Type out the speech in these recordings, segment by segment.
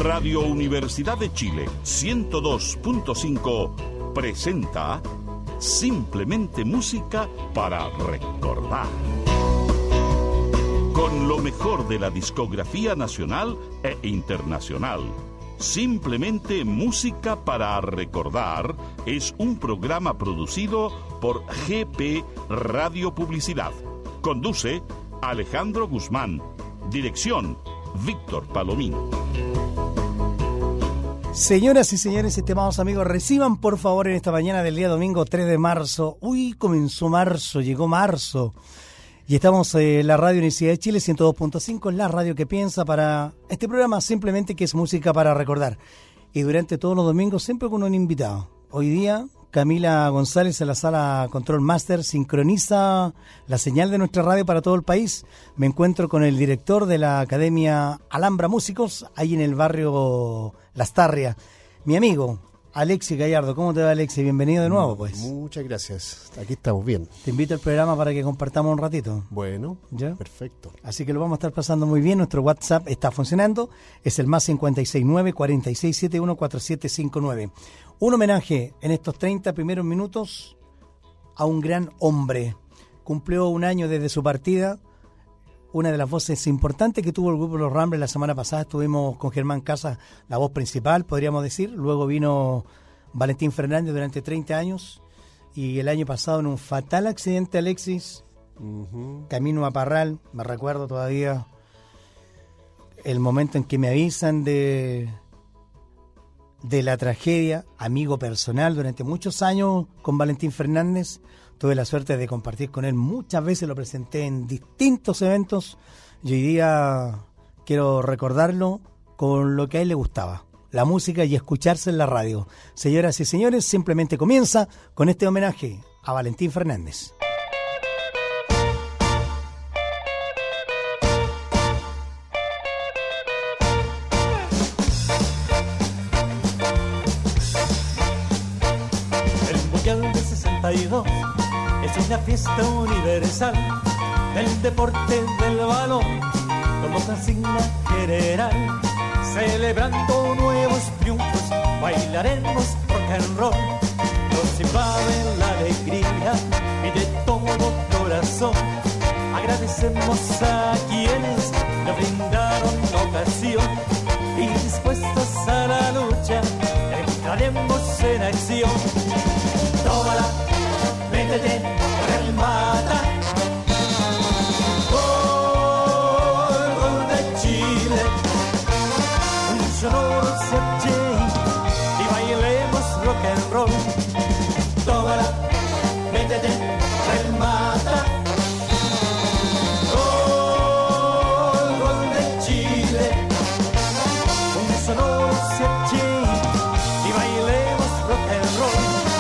Radio Universidad de Chile 102.5 presenta Simplemente Música para Recordar. Con lo mejor de la discografía nacional e internacional. Simplemente Música para Recordar es un programa producido por GP Radio Publicidad. Conduce Alejandro Guzmán. Dirección Víctor Palomino. Señoras y señores, estimados amigos, reciban por favor en esta mañana del día domingo 3 de marzo. Uy, comenzó marzo, llegó marzo. Y estamos en la Radio Universidad de Chile 102.5, la radio que piensa para este programa simplemente que es música para recordar. Y durante todos los domingos siempre con un invitado. Hoy día Camila González en la sala Control Master sincroniza la señal de nuestra radio para todo el país. Me encuentro con el director de la Academia Alhambra Músicos, ahí en el barrio Las Tarrias. Mi amigo Alexis Gallardo. ¿Cómo te va, Alexis? Bienvenido de nuevo, pues. Muchas gracias. Aquí estamos bien. Te invito al programa para que compartamos un ratito. Bueno, ¿ya? Perfecto. Así que lo vamos a estar pasando muy bien. Nuestro WhatsApp está funcionando. Es el más 569-4671-4759. Un homenaje en estos 30 primeros minutos a un gran hombre. Cumplió un año desde su partida. Una de las voces importantes que tuvo el grupo Los Ramblers la semana pasada. Estuvimos con Germán Casas, la voz principal, podríamos decir. Luego vino Valentín Fernández durante 30 años. Y el año pasado en un fatal accidente, Alexis, camino a Parral, me recuerdo todavía el momento en que me avisan de la tragedia. Amigo personal durante muchos años con Valentín Fernández. Tuve la suerte de compartir con él muchas veces, lo presenté en distintos eventos y hoy día quiero recordarlo con lo que a él le gustaba, la música y escucharse en la radio. Señoras y señores, simplemente comienza con este homenaje a Valentín Fernández. El Mundial de 62 es una fiesta universal del deporte del balón como consigna general. Celebrando nuevos triunfos, bailaremos rock and roll. Nos invade la alegría y de todo corazón agradecemos a quienes nos brindaron la ocasión y dispuestos a la lucha entraremos en acción. Tómala, métete, remata. Gol de Chile. Un sonoro CJ y bailemos rock and roll. Tómala, métete, remata. Gol de Chile. Un sonoro CJ y bailemos rock and roll.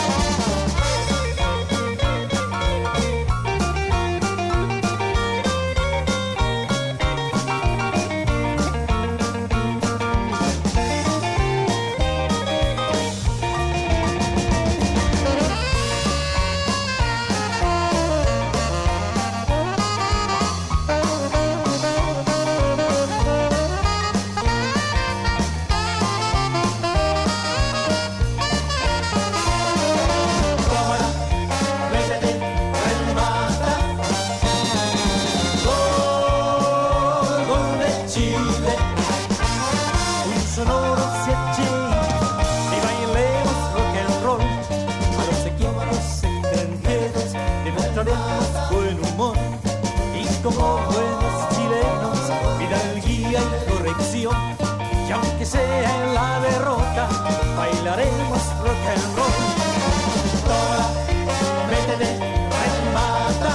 Como buenos chilenos, hidalguía y corrección. Y aunque sea en la derrota, bailaremos rock and roll. Tómala, métete, remata.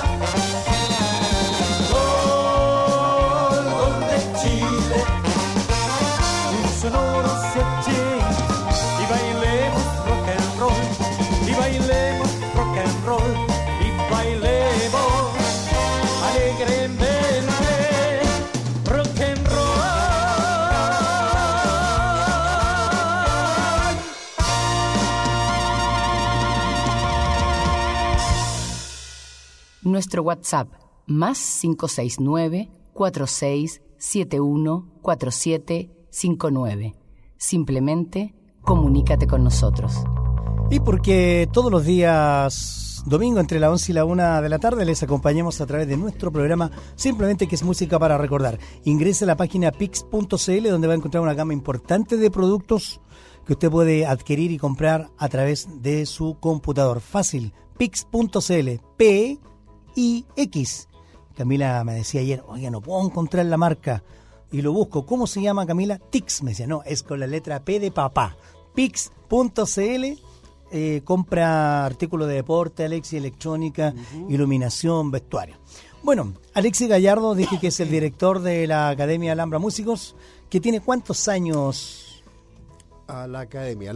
Gol de Chile. Un sonoro CJ y bailemos rock and roll. Y bailemos rock and roll. Y bailemos alegremente rock and roll. Nuestro WhatsApp más 569-4671-4759. Simplemente comunícate con nosotros. Y porque todos los días domingo entre la 11 y la 1 de la tarde les acompañamos a través de nuestro programa Simplemente, que es música para recordar. Ingrese a la página pix.cl, donde va a encontrar una gama importante de productos que usted puede adquirir y comprar a través de su computador. Fácil, pix.cl, P-I-X. Camila me decía ayer, oye, no puedo encontrar la marca. Y lo busco. ¿Cómo se llama, Camila? Tix, me decía. No, es con la letra P de papá. Pix.cl. Compra artículos de deporte, Alexi, electrónica, iluminación, vestuario. Bueno, Alexi Gallardo, dije que es el director de la Academia Alhambra Músicos, que tiene ¿cuántos años? A la academia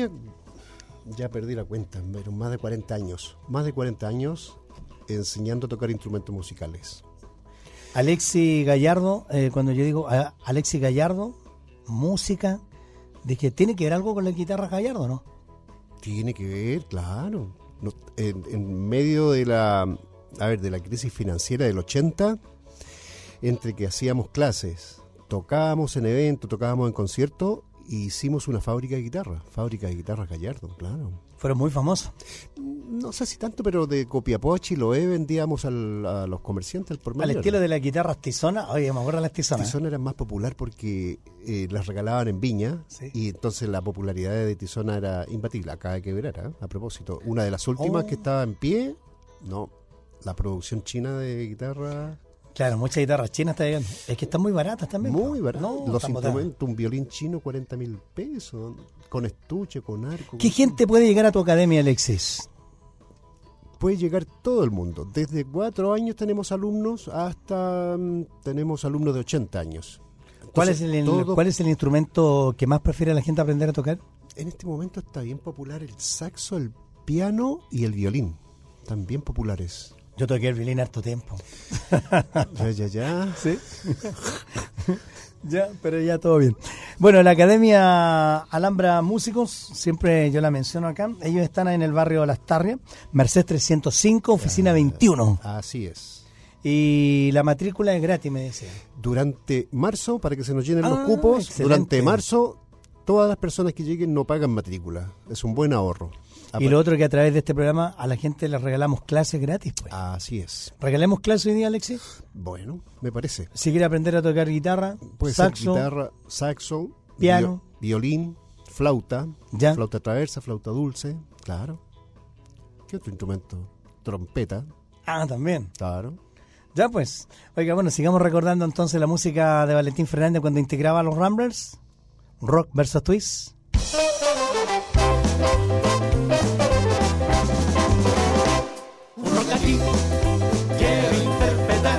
ya perdí la cuenta, pero más de 40 años. Más de 40 años enseñando a tocar instrumentos musicales. Alexi Gallardo, cuando yo digo Alexi Gallardo, música, dije, ¿tiene que ver algo con la guitarra Gallardo, no? Tiene que ver, claro. En medio de la crisis financiera del 80, entre que hacíamos clases, tocábamos en eventos, tocábamos en conciertos, hicimos una fábrica de guitarras Gallardo, claro. Fueron muy famosos. No sé si tanto, pero de Copiapó a Chiloé vendíamos a los comerciantes al por Al mayor. estilo de las guitarras Tizona. Oye, me acuerdo de las Tizonas. Tizona era más popular porque las regalaban en Viña, Sí. y entonces la popularidad de Tizona era imbatible. Acaba de quebrar, a propósito. Una de las últimas que estaba en pie, la producción china de guitarra. Claro, muchas guitarras chinas están llegando. Es que están muy baratas también. Muy barato. No, Los están botadas. instrumentos, un violín chino, 40.000 pesos, con estuche, con arco. ¿Qué gente puede llegar a tu academia, Alexis? Puede llegar todo el mundo. Desde 4 años tenemos alumnos hasta tenemos alumnos de 80 años. ¿Cuál Entonces, ¿Cuál es el instrumento que más prefiere la gente aprender a tocar? En este momento está bien popular el saxo, el piano y el violín. Están bien populares. Yo toqué el violín harto tiempo. Ya. ¿Sí? Ya, pero ya todo bien. Bueno, la Academia Alhambra Músicos, siempre yo la menciono acá. Ellos están en el barrio Las Tarrias, Mercedes 305, oficina 21. Así es. Y la matrícula es gratis, me decía. Durante marzo, para que se nos llenen los cupos, excelente. durante marzo, todas las personas que lleguen no pagan matrícula. Es un buen ahorro. Y lo otro, que a través de este programa a la gente les regalamos clases gratis, pues. Así es. ¿Regalemos clases hoy día, Alexis? Bueno, me parece. Si quiere aprender a tocar guitarra, Puede saxo, ser guitarra, saxo, piano, violín, flauta, ya. flauta traversa, flauta dulce, claro. ¿Qué otro instrumento? Trompeta, También. claro. Ya pues. Oiga, bueno, sigamos recordando entonces la música de Valentín Fernández cuando integraba a los Ramblers. Rock versus Twist. Un rock aquí quiero interpretar,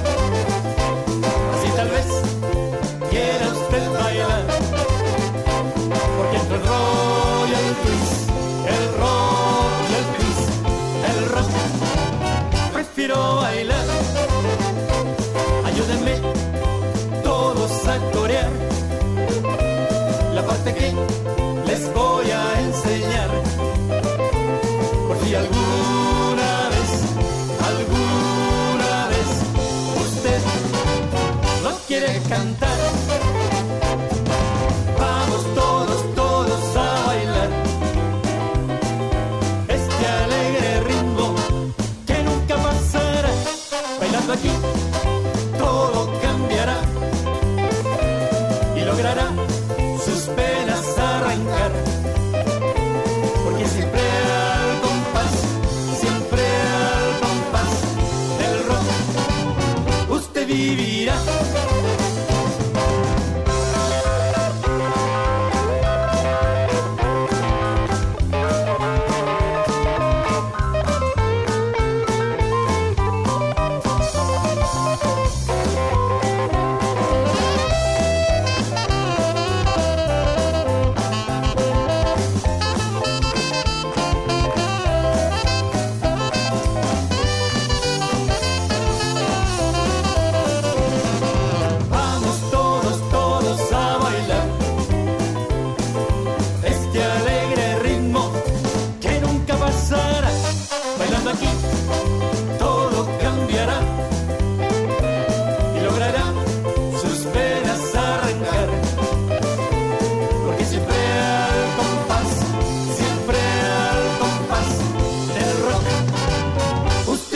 así tal vez quiera usted bailar, porque entre el rock y el twist, el rock y el twist, el rock prefiero bailar. Ayúdenme todos a corear la parte que les voy a enseñar, por si alguna vez usted no quiere cantar. Vamos todos a bailar este alegre ritmo que nunca pasará. Bailando aquí todo cambiará y logrará sus penas arrancar, porque siempre al compás del rock usted vivirá.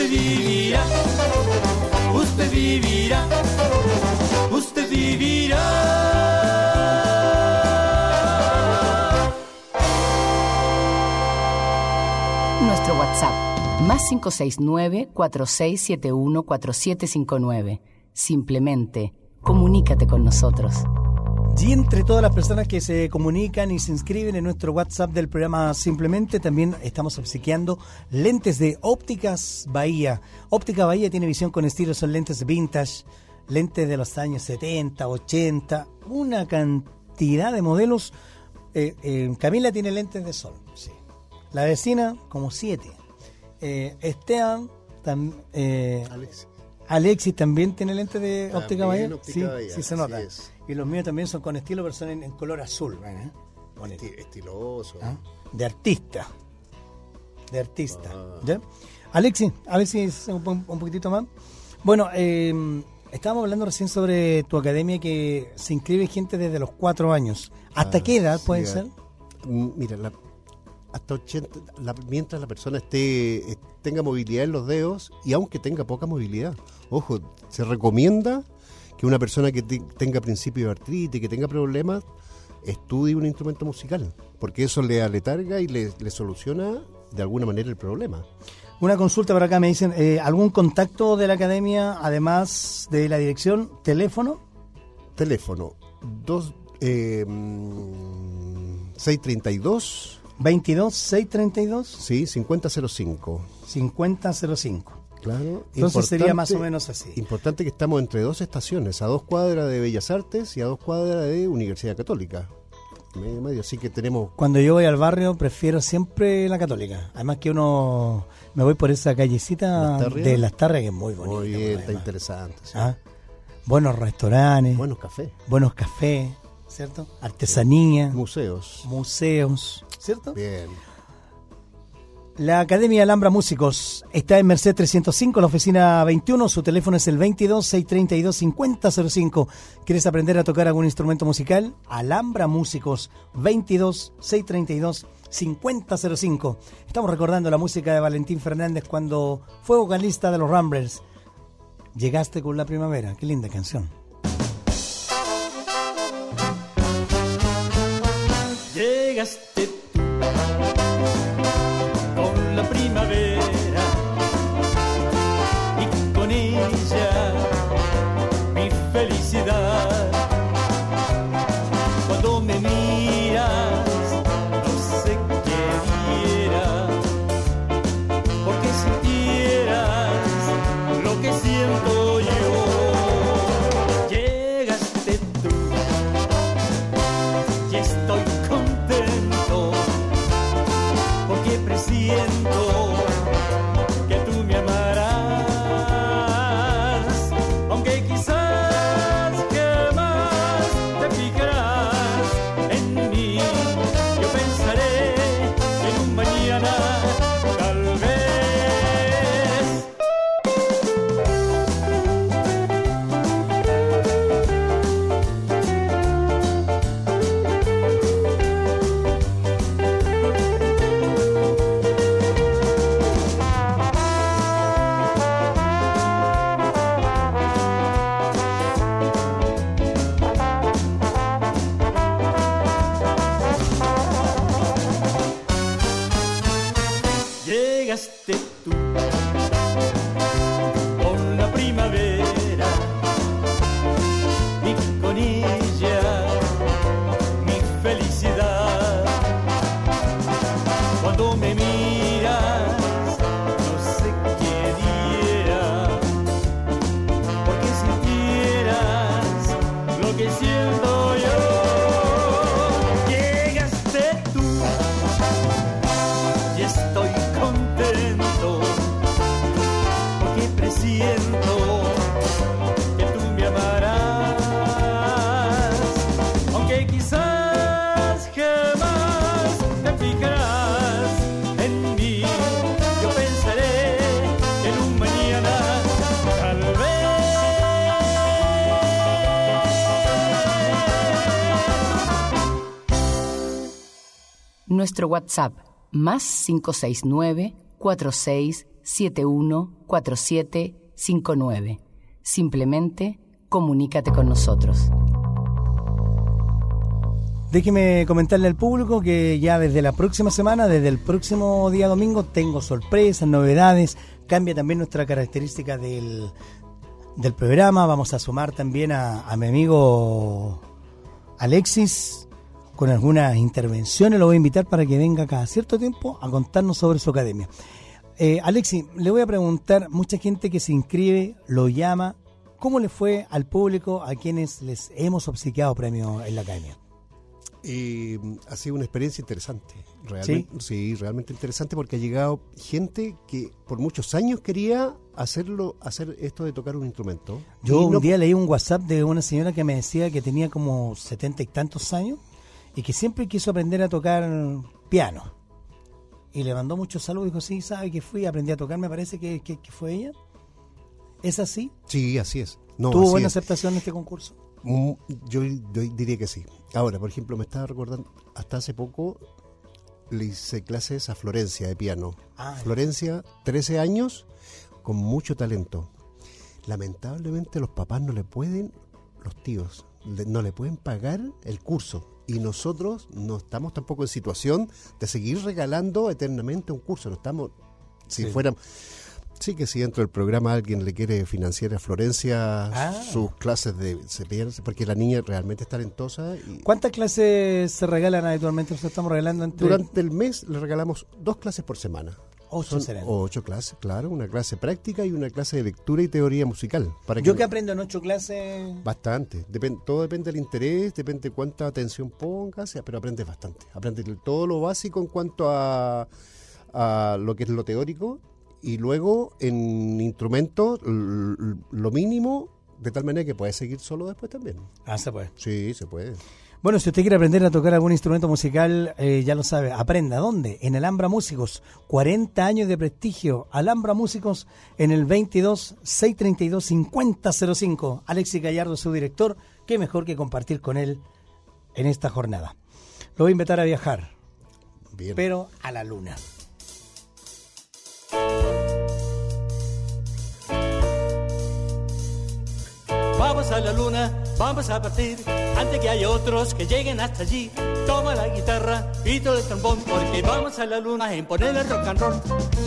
vivirá, usted vivirá, usted vivirá. Nuestro WhatsApp, más 569-4671-4759. Simplemente, comunícate con nosotros. Y entre todas las personas que se comunican y se inscriben en nuestro WhatsApp del programa Simplemente, también estamos obsequiando lentes de Ópticas Bahía. Óptica Bahía tiene visión con estilo, son lentes vintage, lentes de los años 70, 80, una cantidad de modelos. Camila tiene lentes de sol, sí. La vecina, como 7. Esteban, Alexis también tiene lentes de Óptica Bahía. Sí, Bahía, sí se nota. es. Y los míos también son con estilo, pero son en color azul. Bonito. Estiloso. ¿Ah? De artista. ¿Ya? Alexis, a ver si es un poquitito más. Bueno, estábamos hablando recién sobre tu academia, que se inscribe gente desde los 4 años. ¿Hasta qué edad puede ser? Mira, hasta 80, mientras la persona tenga movilidad en los dedos, y aunque tenga poca movilidad. Ojo, se recomienda que una persona que tenga principio de artritis, que tenga problemas, estudie un instrumento musical, porque eso le aletarga y le soluciona de alguna manera el problema. Una consulta para acá, me dicen, ¿algún contacto de la academia, además de la dirección? ¿Teléfono? Teléfono 632 22 632 sí, 5005. 5005. Claro. Entonces sería más o menos así. Importante que estamos entre 2 estaciones, a 2 cuadras de Bellas Artes y a 2 cuadras de Universidad Católica. Medio, así que tenemos... Cuando yo voy al barrio prefiero siempre la Católica. Además que me voy por esa callecita de Lastarria, que es muy bonita. Muy bien, está interesante. Sí. Buenos restaurantes. Buenos cafés. ¿Cierto? Artesanía. Museos, ¿cierto? bien. La Academia Alhambra Músicos está en Merced 305, la oficina 21. Su teléfono es el 22-632-5005. ¿Quieres aprender a tocar algún instrumento musical? Alhambra Músicos, 22-632-5005. Estamos recordando la música de Valentín Fernández cuando fue vocalista de los Ramblers. Llegaste con la primavera. Qué linda canción. Llegaste tú con la primavera y con ella mi felicidad. Cuando me miras no sé qué diera, porque sintieras lo que siento yo. Llegaste tú y estoy contento, porque presiento que tú me amarás, aunque quizás jamás te fijarás en mí. Yo pensaré en un mañana, tal vez. Llegaste tú con la primavera y con ella mi felicidad. Cuando me miras no sé qué diera, porque sintieras lo que siento yo. Llegaste tú y estoy contento, porque presiento que tú me amarás, aunque quizás jamás te fijarás en mí. Yo pensaré en un mañana, tal vez. Nuestro WhatsApp, más 569-46 371-4759. Simplemente comunícate con nosotros. Déjeme comentarle al público que ya desde la próxima semana, desde el próximo día domingo, tengo sorpresas, novedades. Cambia también nuestra característica del programa. Vamos a sumar también a mi amigo Alexis con algunas intervenciones. Lo voy a invitar para que venga cada cierto tiempo a contarnos sobre su academia. Alexis, le voy a preguntar, mucha gente que se inscribe, lo llama, ¿cómo le fue al público a quienes les hemos obsequiado premios en la academia? Ha sido una experiencia interesante, realmente, ¿Sí? Realmente interesante, porque ha llegado gente que por muchos años quería hacer esto de tocar un instrumento. Yo un día leí un WhatsApp de una señora que me decía que tenía como 70 y tantos años y que siempre quiso aprender a tocar piano. Y le mandó muchos saludos y dijo, sí, sabe que fui, aprendí a tocar, me parece que fue ella. ¿Es así? Sí, así es. ¿Tuvo buena aceptación en este concurso? Yo diría que sí. Ahora, por ejemplo, me estaba recordando, hasta hace poco le hice clases a Florencia de piano. Florencia, 13 años, con mucho talento. Lamentablemente los papás no le pueden, los tíos, no le pueden pagar el curso. Y nosotros no estamos tampoco en situación de seguir regalando eternamente un curso. No estamos, si fuéramos... Sí, que si dentro del programa alguien le quiere financiar a Florencia sus clases de cepillar, porque la niña realmente es talentosa. ¿Cuántas clases se regalan habitualmente? Nosotros estamos regalando Durante el mes le regalamos 2 clases por semana. 8 serán. 8 clases, claro, una clase práctica y una clase de lectura y teoría musical. ¿Yo qué aprendo en 8 clases? Bastante, todo depende del interés, depende de cuánta atención pongas, pero aprendes bastante. Aprendes todo lo básico en cuanto a lo que es lo teórico. Y luego en instrumentos lo mínimo, de tal manera que puedes seguir solo después también. Se puede. Sí, se puede. Bueno, si usted quiere aprender a tocar algún instrumento musical, ya lo sabe, aprenda. ¿Dónde? En Alhambra Músicos, 40 años de prestigio. Alhambra Músicos en el 22-632-5005. Alexis Gallardo, su director, qué mejor que compartir con él en esta jornada. Lo voy a invitar a viajar, Bien. Pero a la luna. Vamos a la luna, vamos a partir, antes que haya otros que lleguen hasta allí. Toma la guitarra y todo el trombón, porque vamos a la luna en ponerle rock and roll.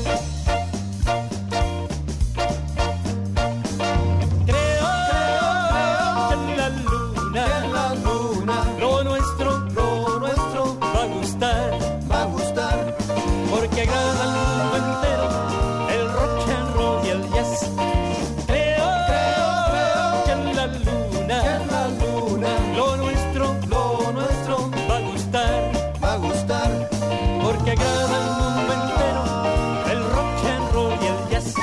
Creo que en la luna, lo nuestro va a gustar, porque agrada al mundo entero el rock and roll y el jazz. Porque agrada al mundo entero el rock and roll y el jazz.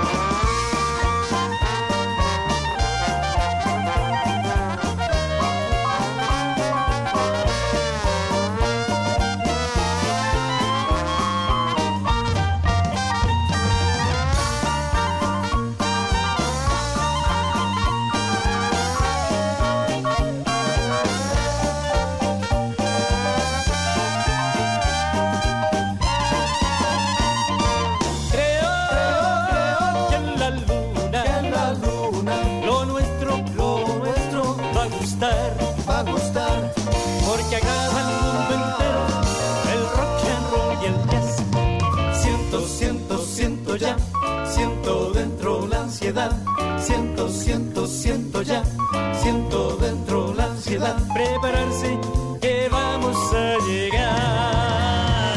Va a gustar, porque agrada al mundo entero el rock and roll y el jazz. Siento ya, siento dentro la ansiedad. Siento ya, siento dentro la ansiedad. Prepararse, que vamos a llegar.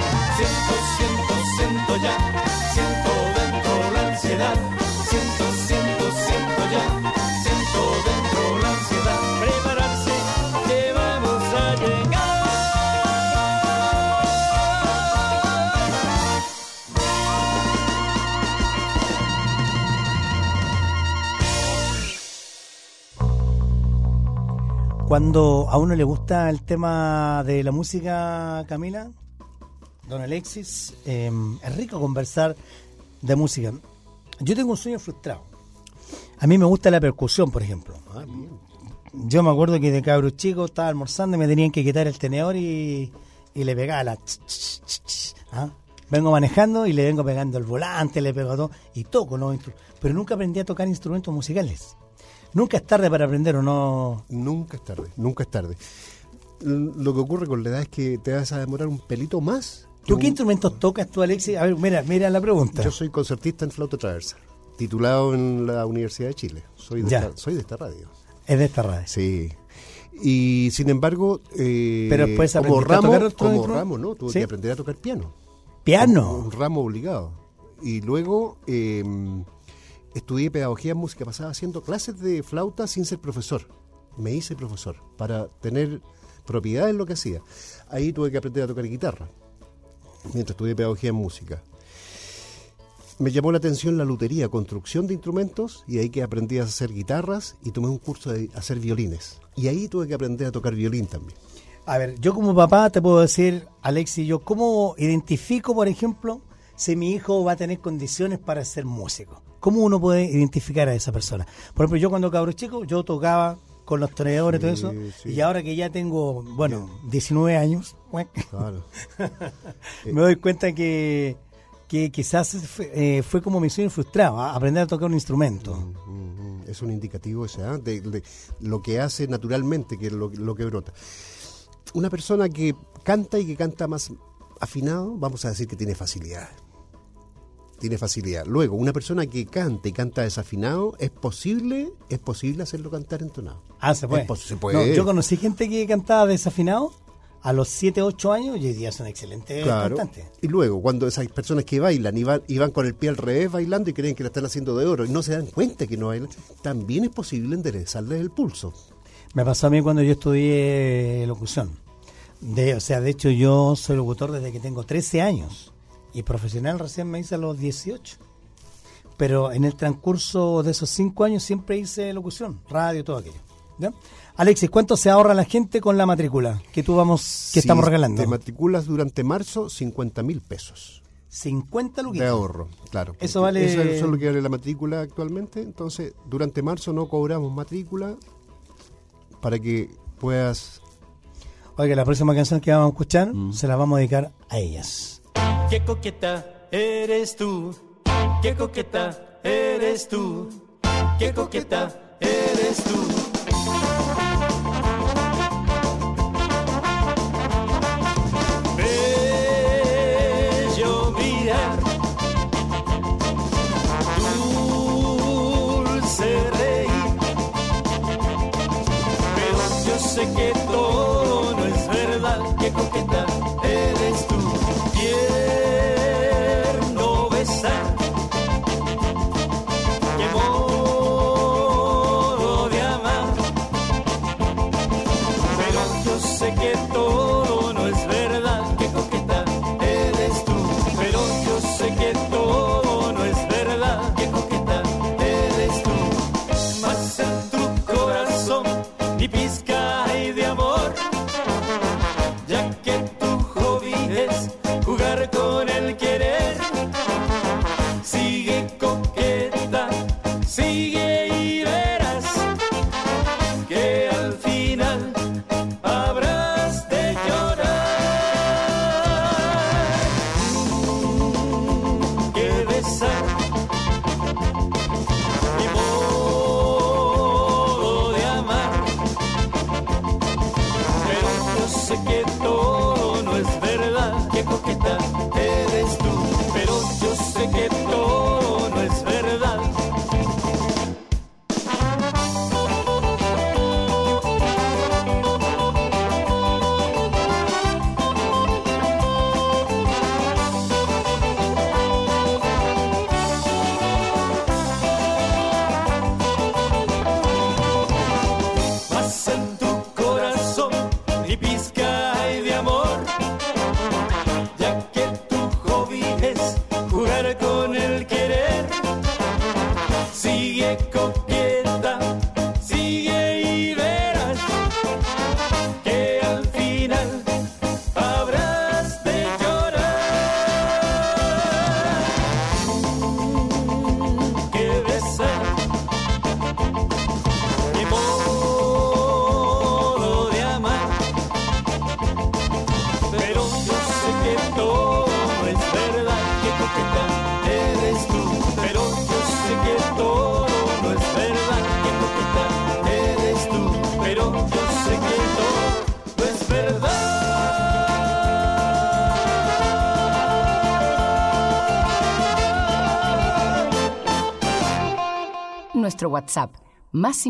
Siento ya, siento dentro la ansiedad. Siento ya, siento dentro la ansiedad. Prepararse, que vamos a llegar. Cuando a uno le gusta el tema de la música, Camila, don Alexis, es rico conversar de música. Yo tengo un sueño frustrado. A mí me gusta la percusión, por ejemplo. Yo me acuerdo que de cabro chico estaba almorzando y me tenían que quitar el tenedor y le pegaba la... Vengo manejando y le vengo pegando el volante, le pego todo y toco los instrumentos. Pero nunca aprendí a tocar instrumentos musicales. Nunca es tarde para aprender, ¿o no? Nunca es tarde, nunca es tarde. Lo que ocurre con la edad es que te vas a demorar un pelito más. ¿Tú qué instrumentos tocas tú, Alexis? A ver, mira la pregunta. Yo soy concertista en flauta traversa, titulado en la Universidad de Chile. Soy de esta radio. Es de esta radio. Sí. Y sin embargo, pero después como ramo, no, tuve ¿sí? que aprender a tocar piano. ¿Piano? Un ramo obligado. Y luego estudié pedagogía en música, pasaba haciendo clases de flauta sin ser profesor. Me hice profesor para tener propiedad en lo que hacía. Ahí tuve que aprender a tocar guitarra, mientras estudié pedagogía en música. Me llamó la atención la lutería, construcción de instrumentos, y ahí que aprendí a hacer guitarras y tomé un curso de hacer violines. Y ahí tuve que aprender a tocar violín también. A ver, yo como papá te puedo decir, Alexis, yo cómo identifico, por ejemplo, si mi hijo va a tener condiciones para ser músico. ¿Cómo uno puede identificar a esa persona? Por ejemplo, yo cuando cabro chico, yo tocaba con los toreadores y todo eso, sí. Y ahora que ya tengo, 19 años, claro. Me doy cuenta que quizás fue como mi sueño frustrado, aprender a tocar un instrumento. Es un indicativo ese, de lo que hace naturalmente, que es lo que brota. Una persona que canta y que canta más afinado, vamos a decir que tiene facilidad. Tiene facilidad. Luego, una persona que canta y canta desafinado, es posible hacerlo cantar entonado. Se puede. Se puede. No, yo conocí gente que cantaba desafinado a los 7, 8 años y hoy día son excelentes cantantes. Y luego, cuando esas personas que bailan y van con el pie al revés bailando y creen que la están haciendo de oro y no se dan cuenta que no bailan, también es posible enderezarles el pulso. Me pasó a mí cuando yo estudié locución. De hecho yo soy locutor desde que tengo 13 años y profesional recién me hice a los 18. Pero en el transcurso de esos 5 años siempre hice locución, radio, todo aquello. ¿Ya? Alexis, ¿cuánto se ahorra la gente con la matrícula que estamos regalando? Te matriculas durante marzo, 50.000 pesos. 50 luquitas. De ahorro, claro. Eso vale. Eso es lo que vale la matrícula actualmente. Entonces, durante marzo no cobramos matrícula para que puedas. Oiga, la próxima canción que vamos a escuchar se la vamos a dedicar a ellas. Qué coqueta eres tú, qué coqueta eres tú, qué coqueta eres tú. Bello mirar, dulce reír, pero yo sé que todo no es verdad. Qué coqueta eres tú, tierno besar, qué modo de amar, pero yo sé que todo no es verdad. Qué coqueta eres tú, pero yo sé que todo no es verdad. Qué coqueta eres tú, más en tu corazón ni pizca hay de amor, ya que tu hobby es jugar con el querer. Sigue coqueta, sigue y verás que al final habrás de llorar. Que besar, mi modo de amar, pero yo sé que todo no es verdad. Qué coqueta eres tú, pero yo sé que todo no es verdad. Más en tu corazón ni pizca hay de amor, ya que tu hobby es jugar con el querer. Sigue coqueta, sigue y verás que al final habrás de llorar. Que besar, mi modo de amar, pero yo sé que todo no es verdad. nuestro WhatsApp, más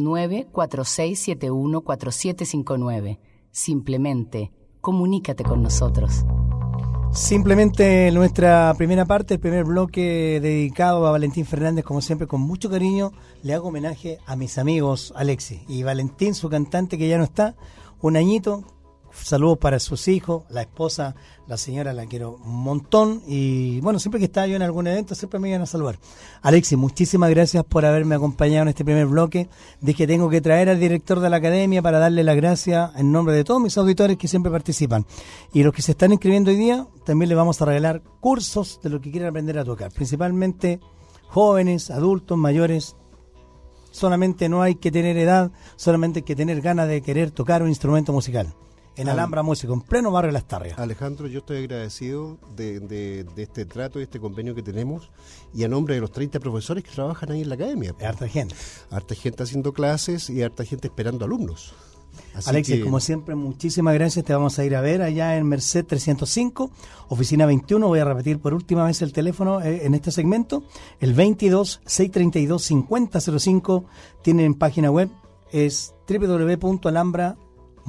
569-4671-4759. Simplemente, comunícate con nosotros. Simplemente nuestra primera parte, el primer bloque dedicado a Valentín Fernández, como siempre, con mucho cariño, le hago homenaje a mis amigos Alexis y Valentín, su cantante que ya no está, un añito. Saludos para sus hijos, la esposa, la señora la quiero un montón y bueno, siempre que estaba yo en algún evento siempre me iban a saludar. Alexis, muchísimas gracias por haberme acompañado en este primer bloque. Dije que tengo que traer al director de la academia para darle las gracias en nombre de todos mis auditores que siempre participan. Y los que se están inscribiendo hoy día, también les vamos a regalar cursos de lo que quieran aprender a tocar, principalmente jóvenes, adultos, mayores. Solamente no hay que tener edad, solamente hay que tener ganas de querer tocar un instrumento musical. En Alhambra Músico, en pleno barrio Las Tarrias. Alejandro, yo estoy agradecido de este trato y este convenio que tenemos, y a nombre de los 30 profesores que trabajan ahí en la academia. Harta gente. Harta gente haciendo clases y harta gente esperando alumnos. Así Alexis, como siempre, muchísimas gracias. Te vamos a ir a ver allá en Merced 305, oficina 21. Voy a repetir por última vez el teléfono en este segmento. El 22-632-5005. Tienen página web, es www.alhambramúsicos.cl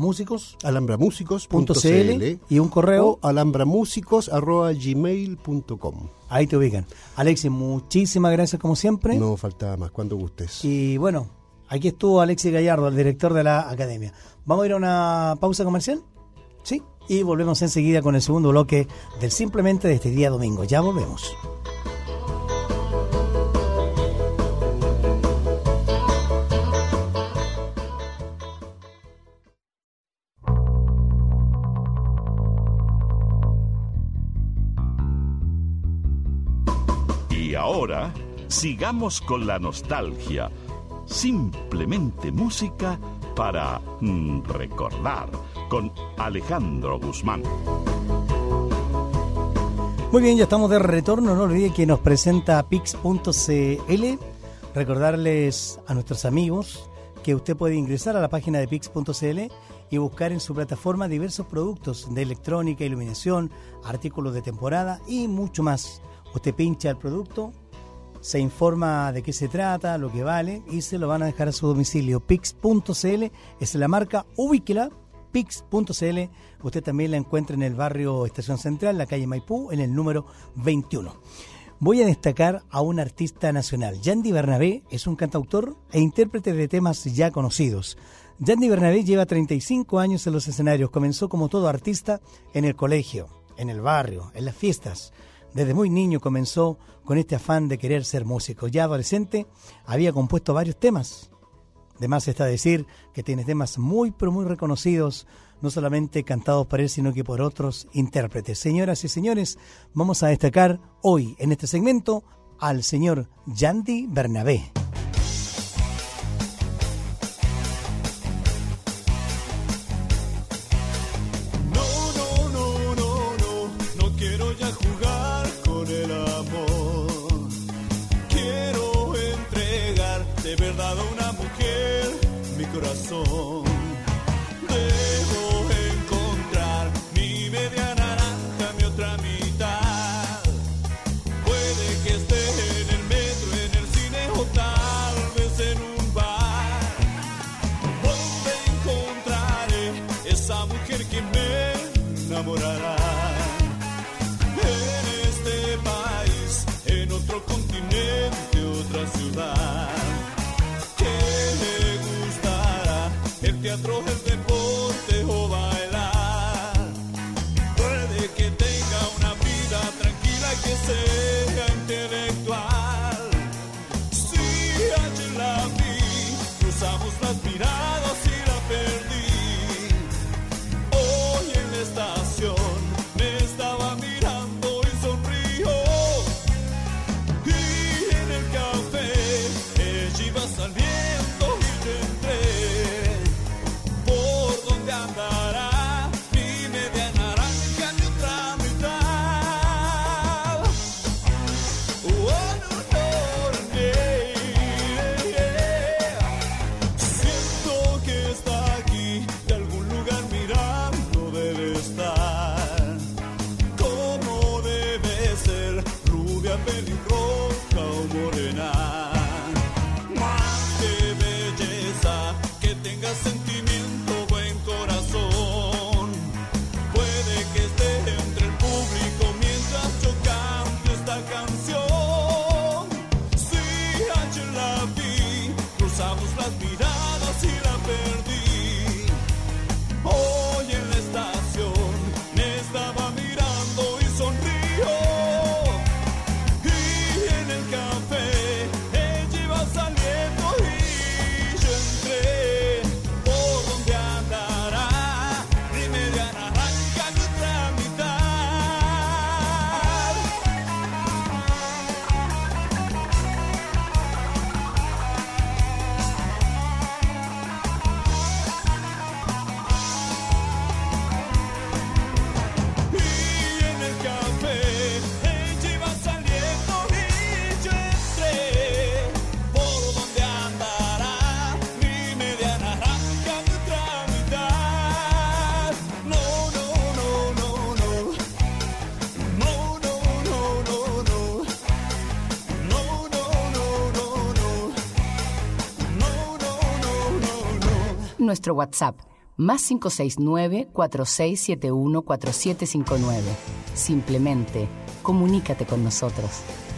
y un correo o alhambramúsicos@gmail.com. Ahí te ubican. Alexis, muchísimas gracias como siempre. No faltaba más, cuando gustes. Y bueno, aquí estuvo Alexis Gallardo, el director de la academia. Vamos a ir a una pausa comercial, ¿sí? Y volvemos enseguida con el segundo bloque del Simplemente de este día domingo. Ya volvemos. Y ahora, sigamos con la nostalgia. Simplemente música para recordar, con Alejandro Guzmán. Muy bien, ya estamos de retorno. No olviden que nos presenta Pix.cl. Recordarles a nuestros amigos que usted puede ingresar a la página de Pix.cl y buscar en su plataforma diversos productos de electrónica, iluminación, artículos de temporada y mucho más. Usted pincha el producto, se informa de qué se trata, lo que vale y se lo van a dejar a su domicilio. Pix.cl es la marca, ubíquela, Pix.cl. Usted también la encuentra en el barrio Estación Central, la calle Maipú, en el número 21. Voy a destacar a un artista nacional. Yandy Bernabé es un cantautor e intérprete de temas ya conocidos. Yandy Bernabé lleva 35 años en los escenarios. Comenzó como todo artista en el colegio, en el barrio, en las fiestas. Desde muy niño comenzó con este afán de querer ser músico. Ya adolescente había compuesto varios temas. De más está decir que tiene temas muy, pero muy reconocidos, no solamente cantados por él, sino que por otros intérpretes. Señoras y señores, vamos a destacar hoy en este segmento al señor Yandy Bernabé. Debo encontrar mi media naranja, mi otra mitad. Puede que esté en el metro, en el cine o tal vez en un bar. Donde encontraré esa mujer que me enamorará. En este país, en otro continente, otra ciudad. El teatro, el deporte o bailar. Puede que tenga una vida tranquila y que sea intelectual. Si ayer la vi, cruzamos las miradas y la perdí. Hoy en la estación me estaba mirando y sonrió. Y en el café ella iba saliendo y te entré. cruzamos las miradas y la perdí. Hoy en la estación me estaba mirando y sonrió. Y en el café ella iba saliendo y yo entré. ¿Por dónde andará? Mi media naranja, mi otra mitad. Y en el café ella iba saliendo y yo entré. ¿Por dónde andará? Mi media naranja, mi otra mitad. No, no, no, no, no. No, no, no, no, no. No, no, no, no, no. No, no, no, no, no. Nuestro WhatsApp, más 569-4671-4759. Simplemente, comunícate con nosotros.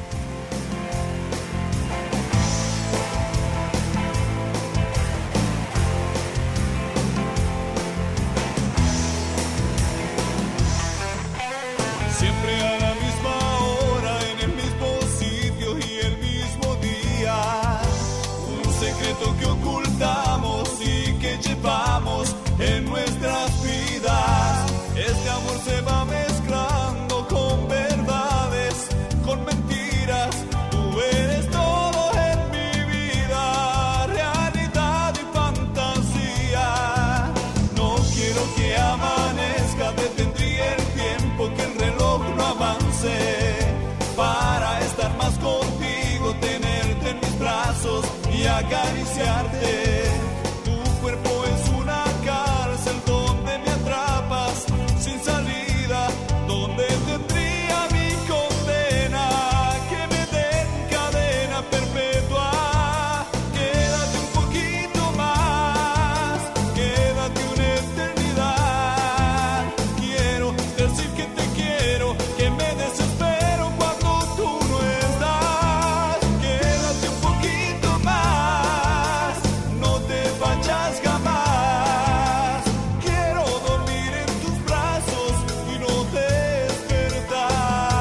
Siempre a la misma hora, en el mismo sitio y el mismo día. Un secreto que ocultamos y que llevamos en nuestras vidas. Este amor se va mezclando con verdades, con mentiras. Tú eres todo en mi vida, realidad y fantasía. No quiero que amanezca, detendría el tiempo, que el reloj no avance. Para estar más contigo, tenerte en mis brazos y acariciarte. Tu cuerpo es una cárcel donde me atrapas sin salida, donde tendría mi condena, que me den cadena perpetua. Quédate un poquito más, quédate una eternidad. Quiero decir que te quiero, que me desespero cuando tú no estás. Quédate un poquito más, no te vayas jamás. Quiero dormir en tus brazos y no despertar.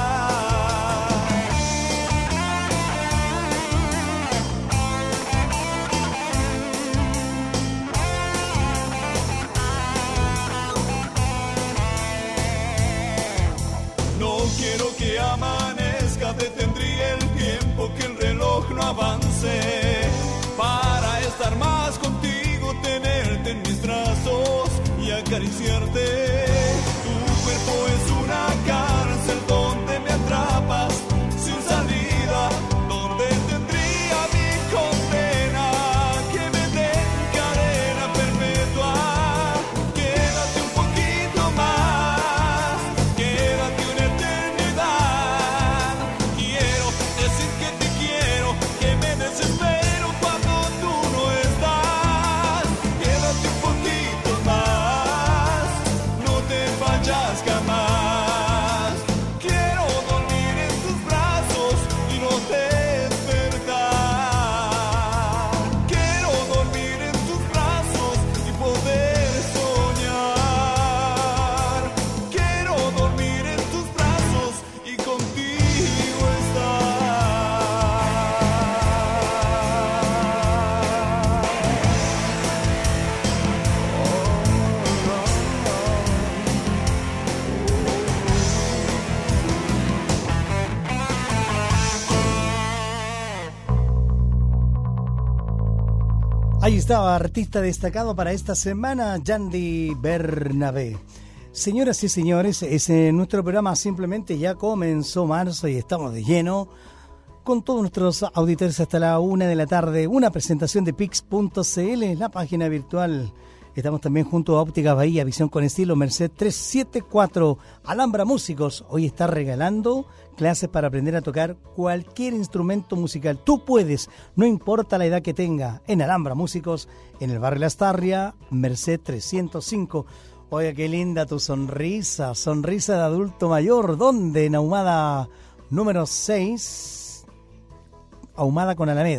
No quiero que amanezca, detendría el tiempo, que el reloj no avance. Para estar más contigo, tenerte en mis brazos y acariciarte. Tu cuerpo es una cárcel donde me atrapas sin salida, donde tendría mi condena, que me den cadena perpetua. Quédate un poquito más, quédate una eternidad. Quiero decir que te quiero, que me desespero cuando tú no estás. Quédate un poquito más, no te vayas jamás. Quiero dormir en tus brazos y no despertar. Quiero dormir en tus brazos y poder soñar. Quiero dormir en tus brazos y contigo estar. Ahí estaba, artista destacado para esta semana, Yandy Bernabé. Señoras y señores, nuestro programa simplemente ya comenzó marzo y estamos de lleno con todos nuestros auditores hasta la 1 de la tarde. Una presentación de Pix.cl, la página virtual. Estamos también junto a Óptica Bahía, visión con estilo, Merced 374. Alhambra Músicos hoy está regalando clases para aprender a tocar cualquier instrumento musical. Tú puedes, no importa la edad que tenga, en Alhambra Músicos, en el barrio Lastarria, Merced 305. Oiga, qué linda tu sonrisa, sonrisa de adulto mayor. ¿Dónde? En Ahumada número 6, Ahumada con Alameda.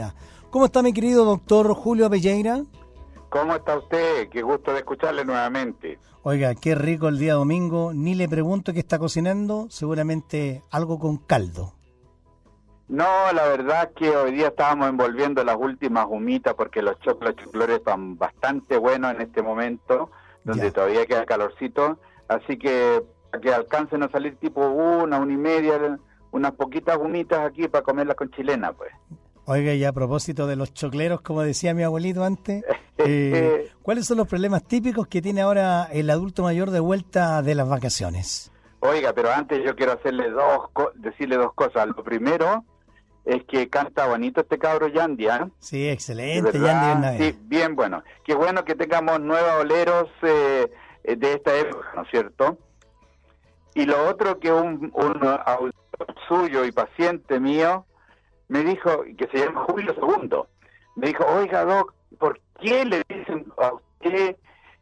¿Cómo está mi querido doctor Julio Abelleira? ¿Cómo está usted? Qué gusto de escucharle nuevamente. Oiga, qué rico el día domingo. Ni le pregunto qué está cocinando, seguramente algo con caldo. No, la verdad es que hoy día estábamos envolviendo las últimas humitas porque los choclores están bastante buenos en este momento, donde todavía queda calorcito. Así que para que alcancen a salir tipo 1:30, unas poquitas humitas aquí para comerlas con chilena, pues. Oiga, y a propósito de los chocleros, como decía mi abuelito antes, ¿cuáles son los problemas típicos que tiene ahora el adulto mayor de vuelta de las vacaciones? Oiga, pero antes yo quiero decirle dos cosas. Lo primero es que canta bonito este cabro Yandy, ¿eh? Sí, excelente, Yandy Bernabé. Sí, bien bueno. Qué bueno que tengamos nuevos boleros de esta época, ¿no es cierto? Y lo otro que un auditor suyo y paciente mío me dijo, que se llama Julio Segundo, me dijo, oiga, Doc, ¿por qué le dicen a usted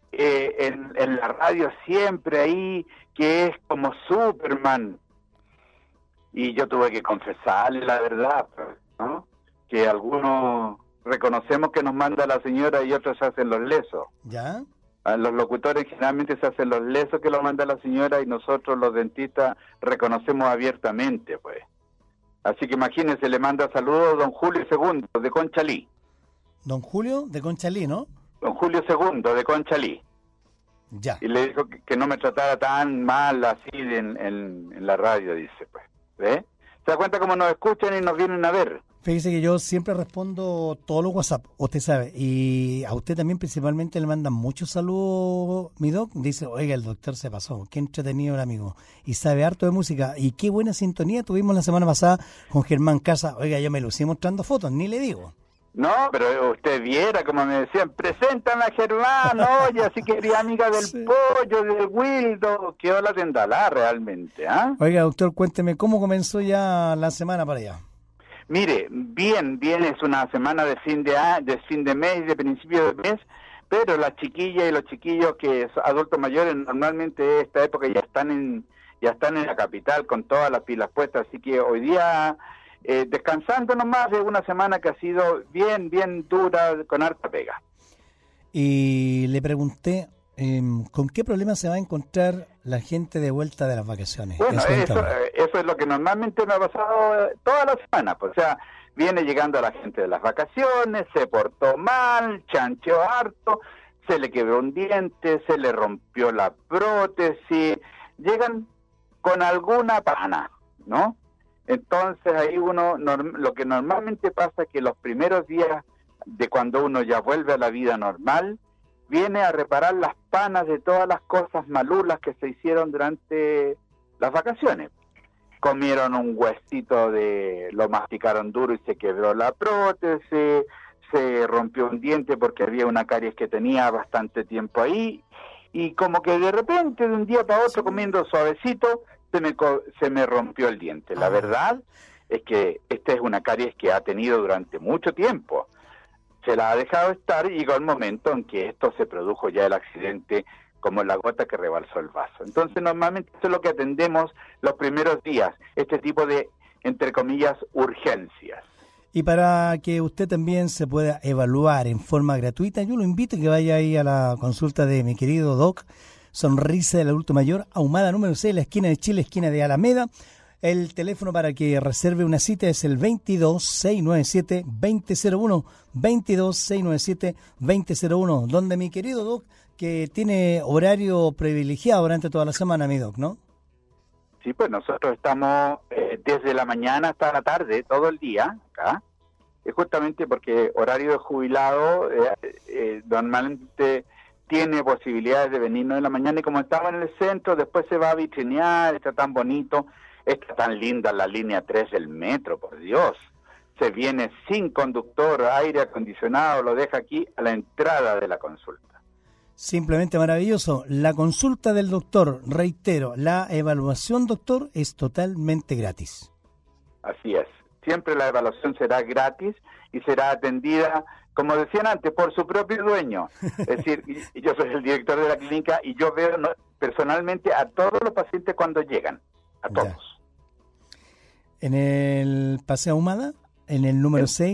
en la radio siempre ahí que es como Superman? Y yo tuve que confesarle la verdad, ¿no? Que algunos reconocemos que nos manda la señora y otros se hacen los lesos. ¿Ya? A los locutores generalmente se hacen los lesos que lo manda la señora y nosotros los dentistas reconocemos abiertamente, pues. Así que imagínense, le manda saludos don Julio II de Conchalí. Don Julio de Conchalí, ¿no? Don Julio II de Conchalí. Ya. Y le dijo que no me tratara tan mal así en la radio, dice, pues. ¿Ve? ¿Se da cuenta cómo nos escuchan y nos vienen a ver? Fíjese que yo siempre respondo todos los WhatsApp, usted sabe, y a usted también principalmente le mandan muchos saludos, mi doc. Dice, oiga, el doctor se pasó, qué entretenido el amigo, y sabe harto de música, y qué buena sintonía tuvimos la semana pasada con Germán Casa. Oiga, yo me lucí mostrando fotos, ni le digo. No, pero usted viera, como me decían, preséntame a Germán, oye, así que quería amiga del Sí. pollo, del Wildo, quedó la tendalá realmente, ¿ah? Oiga, doctor, cuénteme, ¿cómo comenzó ya la semana para allá? Mire, bien, es una semana de fin de mes, de principio de mes, pero las chiquillas y los chiquillos que son adultos mayores normalmente esta época ya están en la capital con todas las pilas puestas, así que hoy día descansando nomás de una semana que ha sido bien dura, con harta pega. Y le pregunté, ¿con qué problema se va a encontrar la gente de vuelta de las vacaciones? Bueno, eso es lo que normalmente me ha pasado toda la semana, pues, o sea, viene llegando la gente de las vacaciones, se portó mal, chancheó harto, se le quebró un diente, se le rompió la prótesis, llegan con alguna pana, ¿no? Entonces ahí lo que normalmente pasa es que los primeros días de cuando uno ya vuelve a la vida normal, viene a reparar las panas de todas las cosas malulas que se hicieron durante las vacaciones. Comieron un huesito lo masticaron duro y se quebró la prótesis, se rompió un diente porque había una caries que tenía bastante tiempo ahí, y como que de repente, de un día para otro, comiendo suavecito, se me rompió el diente. La verdad es que esta es una caries que ha tenido durante mucho tiempo. Se la ha dejado estar y llegó el momento en que esto se produjo ya el accidente, como la gota que rebalsó el vaso. Entonces normalmente eso es lo que atendemos los primeros días, este tipo de, entre comillas, urgencias. Y para que usted también se pueda evaluar en forma gratuita, yo lo invito a que vaya ahí a la consulta de mi querido Doc, Sonrisa del Adulto Mayor, Ahumada número 6, la esquina de Chile, esquina de Alameda. El teléfono para que reserve una cita es el 22-697-2001, 22-697-2001, donde mi querido Doc, que tiene horario privilegiado durante toda la semana, mi Doc, ¿no? Sí, pues nosotros estamos desde la mañana hasta la tarde, todo el día, acá, justamente porque horario de jubilado normalmente tiene posibilidades de venirnos en la mañana, y como estamos en el centro, después se va a vitrinear, está tan bonito, está tan linda la línea 3 del metro, por Dios. Se viene sin conductor, aire acondicionado, lo deja aquí a la entrada de la consulta. Simplemente maravilloso. La consulta del doctor, reitero, la evaluación, doctor, es totalmente gratis. Así es. Siempre la evaluación será gratis y será atendida, como decían antes, por su propio dueño. Es decir, yo soy el director de la clínica y yo veo personalmente a todos los pacientes cuando llegan, a todos. Ya. En el Paseo Ahumada, en el número 6,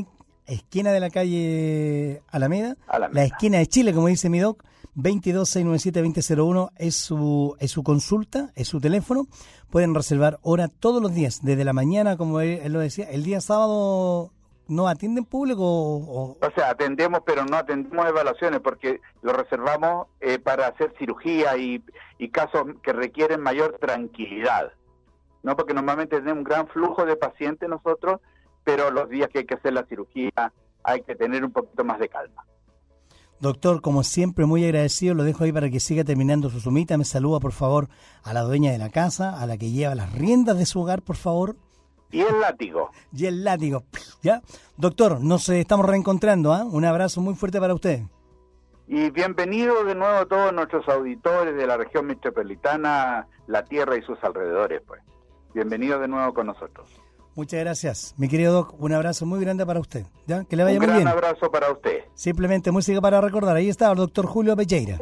esquina de la calle Alameda, Alameda. la esquina de Chile, como dice mi doc. 22-697-2001 es su consulta, es su teléfono. Pueden reservar hora todos los días, desde la mañana, como él lo decía. El día sábado no atienden público O sea, atendemos, pero no atendemos evaluaciones porque lo reservamos para hacer cirugía y casos que requieren mayor tranquilidad, ¿no? Porque normalmente tenemos un gran flujo de pacientes nosotros, pero los días que hay que hacer la cirugía hay que tener un poquito más de calma. Doctor, como siempre, muy agradecido. Lo dejo ahí para que siga terminando su sumita. Me saluda, por favor, a la dueña de la casa, a la que lleva las riendas de su hogar, por favor. Y el látigo. Y el látigo, ¿ya? Doctor, nos estamos reencontrando, ¿eh? Un abrazo muy fuerte para usted. Y bienvenido de nuevo a todos nuestros auditores de la región metropolitana, la tierra y sus alrededores, pues. Bienvenido de nuevo con nosotros. Muchas gracias, mi querido Doc. Un abrazo muy grande para usted. ¿Ya? Que le vaya muy bien. Un gran abrazo para usted. Simplemente música para recordar. Ahí está el doctor Julio Pecheira.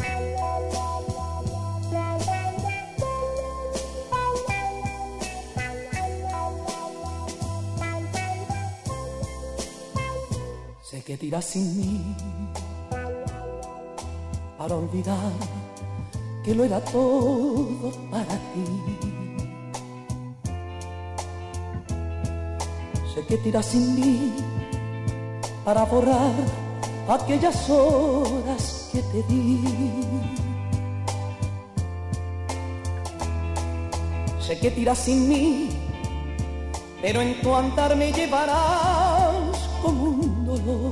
Sé que te irás sin mí para olvidar que lo era todo para ti. Sé que te irás sin mí para borrar aquellas horas que te di. Sé que te irás sin mí, pero en tu andar me llevarás como un dolor.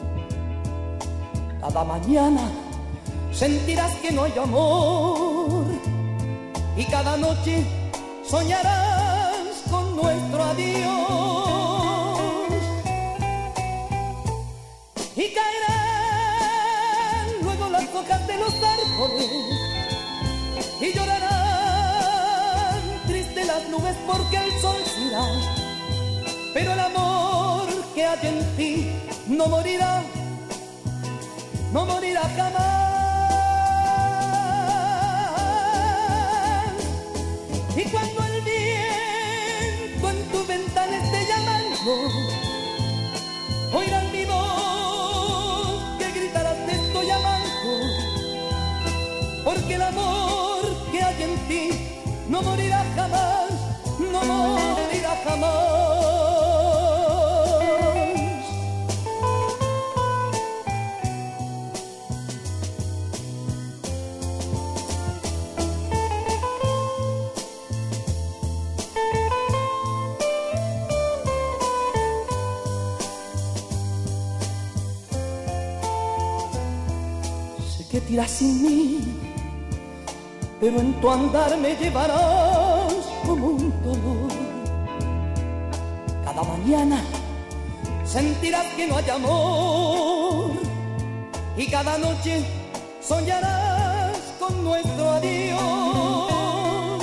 Cada mañana sentirás que no hay amor y cada noche soñarás con nuestro adiós. Y caerán luego las hojas de los árboles y llorarán tristes las nubes porque el sol se irá. Pero el amor que hay en ti no morirá, no morirá jamás. Y cuando el viento en tu ventana esté llamando, oirán mi voz que gritarás te estoy amando, porque el amor que hay en ti no morirá jamás, no morirá jamás. Que te irás sin mí, pero en tu andar me llevarás como un dolor. Cada mañana sentirás que no hay amor y cada noche soñarás con nuestro adiós.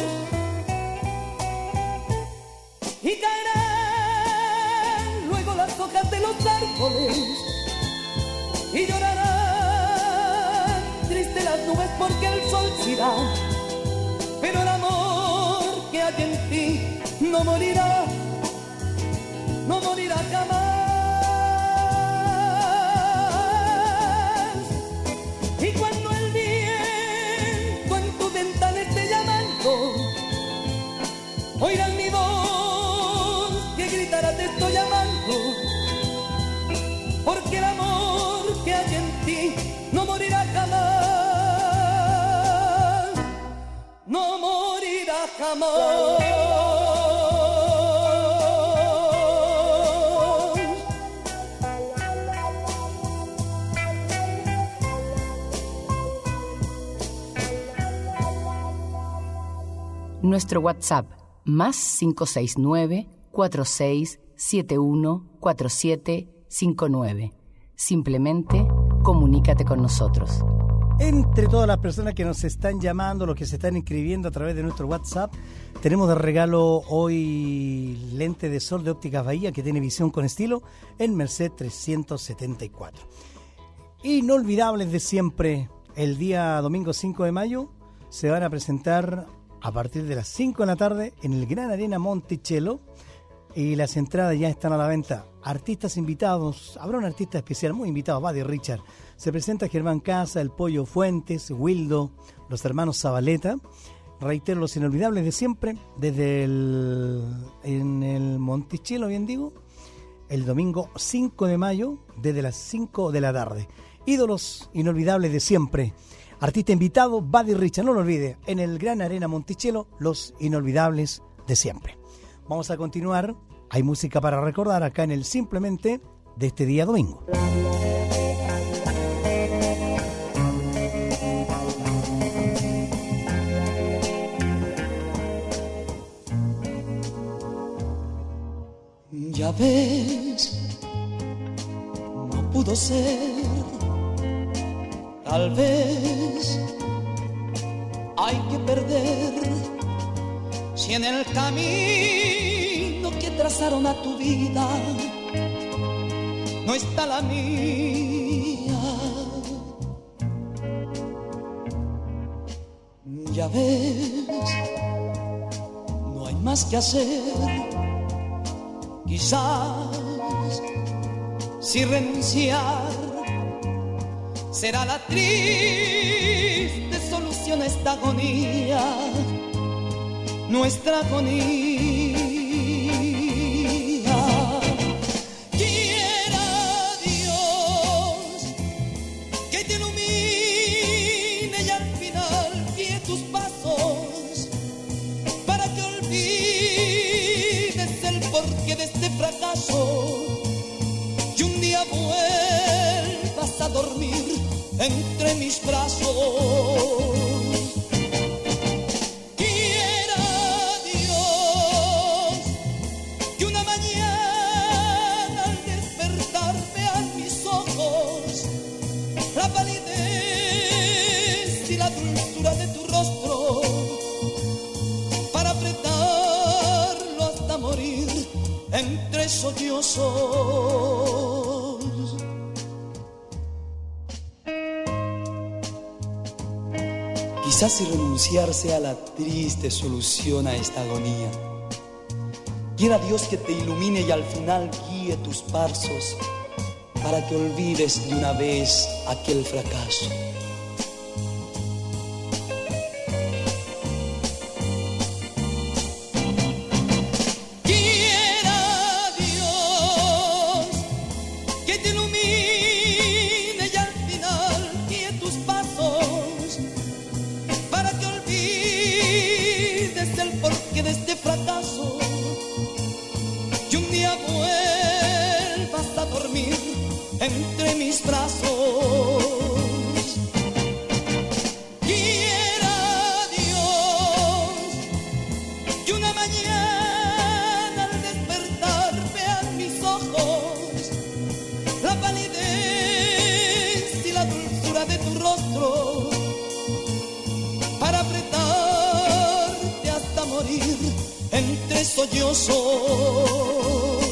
Y caerán luego las hojas de los árboles y llorarán de las nubes porque el sol se irá, pero el amor que hay en ti no morirá, no morirá jamás. Y cuando el viento en tu ventana esté llamando, oirán mi voz que gritará te estoy llamando, porque el amor que hay en ti no morirá jamás. No morirá jamás. Nuestro WhatsApp, más 569-4671-4759. Simplemente comunícate con nosotros. Entre todas las personas que nos están llamando, los que se están inscribiendo a través de nuestro WhatsApp, tenemos de regalo hoy lente de sol de Ópticas Bahía, que tiene visión con estilo, en Merced 374. Inolvidables de siempre, el día domingo 5 de mayo se van a presentar a partir de las 5 de la tarde en el Gran Arena Monticello y las entradas ya están a la venta. Artistas invitados, habrá un artista especial muy invitado, Buddy Richard. Se presenta Germán Casa, el Pollo Fuentes, Wildo, los hermanos Zabaleta. Reitero, los inolvidables de siempre, desde en el Monticello, bien digo, el domingo 5 de mayo, desde las 5 de la tarde. Ídolos inolvidables de siempre. Artista invitado, Buddy Richard, no lo olvide, en el Gran Arena Monticello, los inolvidables de siempre. Vamos a continuar, hay música para recordar acá en el Simplemente de este día domingo. Ya ves, no pudo ser, tal vez hay que perder, si en el camino que trazaron a tu vida no está la mía. Ya ves, no hay más que hacer. Quizás si renunciar será la triste solución a esta agonía, nuestra agonía. Quiera Dios que te ilumine y al final guíe tus pasos para que olvides el porqué de este fracaso y un día vuelvas a dormir entre mis brazos. Quiera Dios que una mañana al despertar vean mis ojos la palidez y la dulzura de tu rostro para apretarlo hasta morir entre sollozos. Quizás si renunciar sea la triste solución a esta agonía. Quiera Dios que te ilumine y al final guíe tus pasos para que olvides de una vez aquel fracaso. Entre mis brazos, quiera Dios que una mañana al despertar vean mis ojos la palidez y la dulzura de tu rostro para apretarte hasta morir entre sollozos.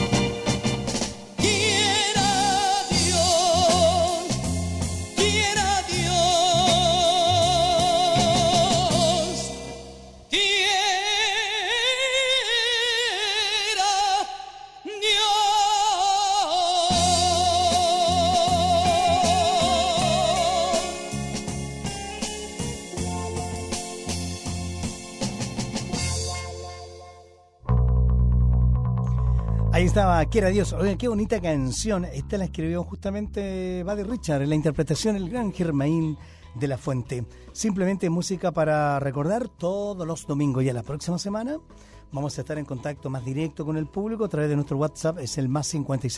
Ahí estaba, Quiera Dios. Oigan, qué bonita canción. Esta la escribió justamente Buddy Richard, en la interpretación el gran Germain de la Fuente. Simplemente música para recordar todos los domingos. Ya la próxima semana vamos a estar en contacto más directo con el público a través de nuestro WhatsApp. Es el más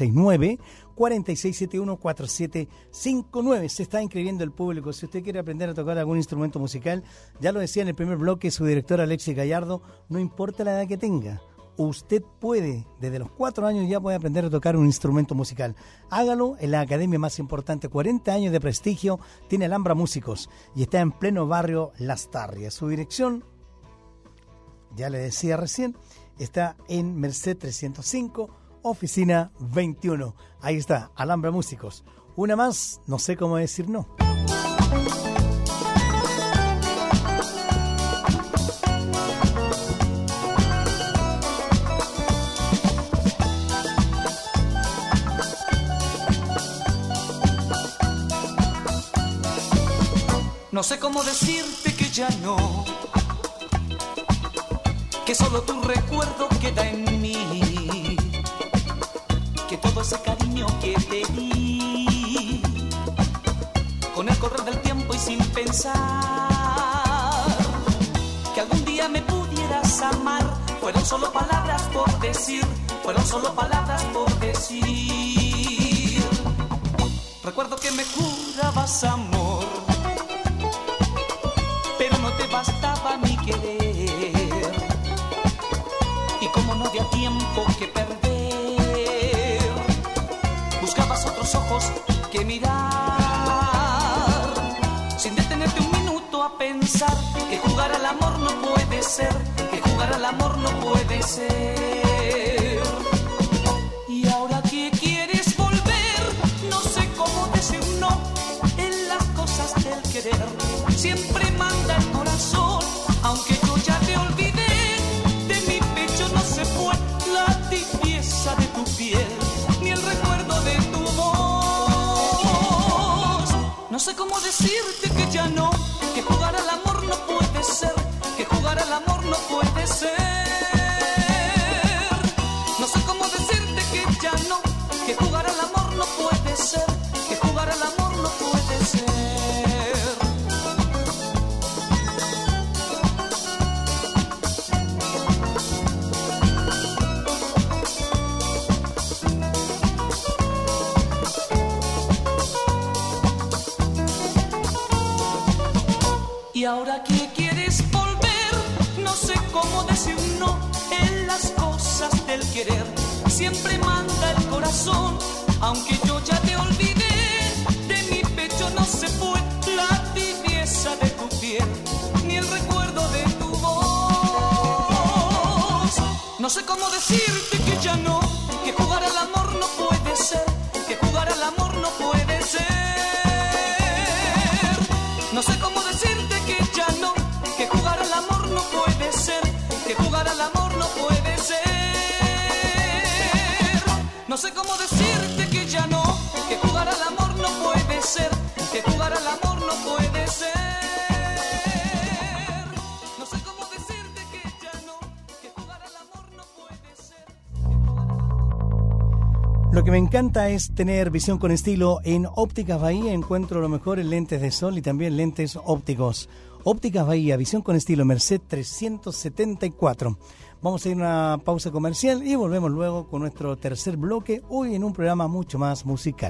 569-4671-4759. Se está inscribiendo el público. Si usted quiere aprender a tocar algún instrumento musical, ya lo decía en el primer bloque su director Alexis Gallardo, no importa la edad que tenga. Usted puede, desde los 4 años ya puede aprender a tocar un instrumento musical. Hágalo en la academia más importante, 40 años de prestigio, tiene Alhambra Músicos y está en pleno barrio Las Tarrias. Su dirección, ya le decía recién, está en Merced 305, oficina 21. Ahí está, Alhambra Músicos. Una más, no sé cómo decir no. No sé cómo decirte que ya no, que solo tu recuerdo queda en mí, que todo ese cariño que te di, con el correr del tiempo y sin pensar, que algún día me pudieras amar, fueron solo palabras por decir, fueron solo palabras por decir. Recuerdo que me jurabas amor, pero no te bastaba mi querer, y como no había tiempo que perder, buscabas otros ojos que mirar, sin detenerte un minuto a pensar que jugar al amor no puede ser, que jugar al amor no puede ser. Y ahora que quieres volver, no sé cómo decir no en las cosas del querer. Siempre manda el corazón, aunque yo ya te olvidé, de mi pecho no se fue la tibieza de tu piel, ni el recuerdo de tu voz. No sé cómo decirte que ya no, que jugar al amor no puede ser, que jugar al amor no puede ser. No sé cómo decirte que ya no, que jugar al amor no puede ser, que jugar al amor no puede ser. Y ahora que quieres volver, no sé cómo decir no en las cosas del querer. Siempre manda el corazón, aunque yo ya te olvidé, de mi pecho no se fue la tibieza de tu piel, ni el recuerdo de tu voz. No sé cómo decirte que ya no, que jugar al amor no puede ser, que jugar al amor no puede ser. No sé cómo decirte que ya no, que jugar al amor no puede ser, que jugar al amor no puede ser. No sé cómo decirte que ya no, que jugar al amor no puede ser, que jugar al amor no puede ser. No sé cómo decirte que ya no, que jugar al amor no puede ser. Lo que me encanta es tener visión con estilo. En Ópticas Bahía encuentro lo mejor en lentes de sol y también lentes ópticos. Ópticas Bahía, visión con estilo, Merced 374. Vamos a ir a una pausa comercial y volvemos luego con nuestro tercer bloque, hoy en un programa mucho más musical.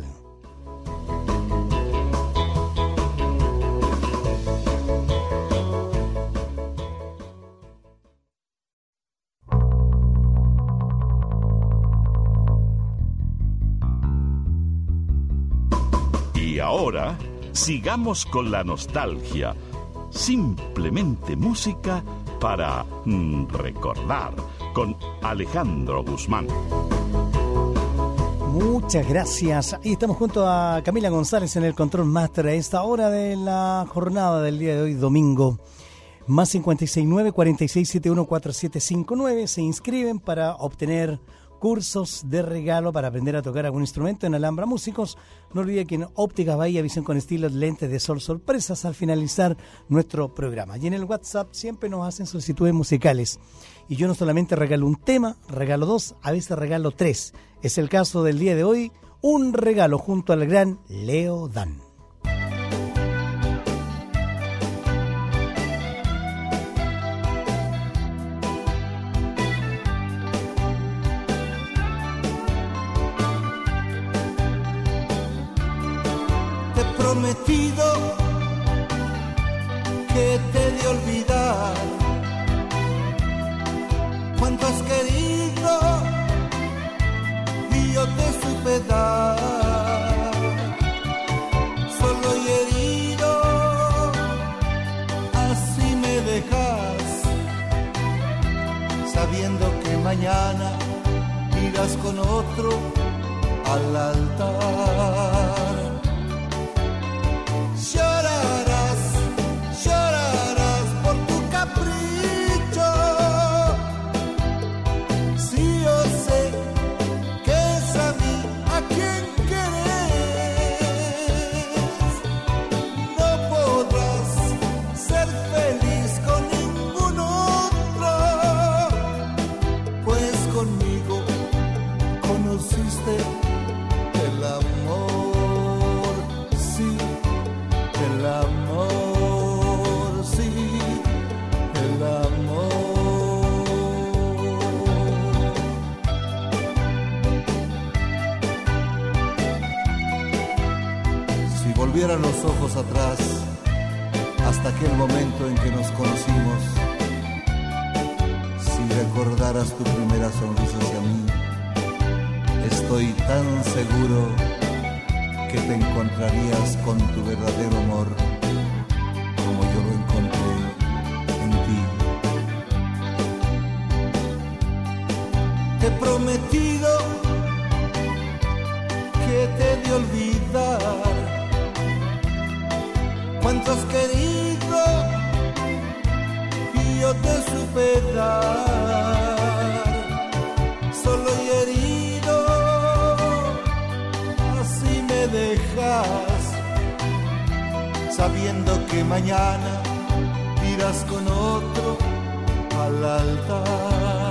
Y ahora, sigamos con la nostalgia. Simplemente música para recordar, con Alejandro Guzmán. Muchas gracias. Ahí estamos junto a Camila González en el Control Master a esta hora de la jornada del día de hoy, domingo. Más 569-4671-4759. Se inscriben para obtener cursos de regalo para aprender a tocar algún instrumento en Alhambra Músicos. No olvide que en Ópticas Bahía, visión con estilo, lentes de sol, sorpresas al finalizar nuestro programa. Y en el WhatsApp siempre nos hacen solicitudes musicales. Y yo no solamente regalo un tema, regalo dos, a veces regalo tres. Es el caso del día de hoy, un regalo junto al gran Leo Dan. Prometido que te he de olvidar cuánto has querido y yo te supe dar, solo y herido así me dejas, sabiendo que mañana irás con otro al altar. Llorarás, llorarás por tu capricho. Si yo sé que es a mí a quien querés, no podrás volvieran los ojos atrás hasta aquel momento en que nos conocimos, si recordaras tu primera sonrisa hacia mí, estoy tan seguro que te encontrarías con tu verdadero amor como yo lo encontré en ti. Te he prometido que te he de olvidar cuánto has querido y yo te supe dar, solo y herido así me dejas, sabiendo que mañana irás con otro al altar.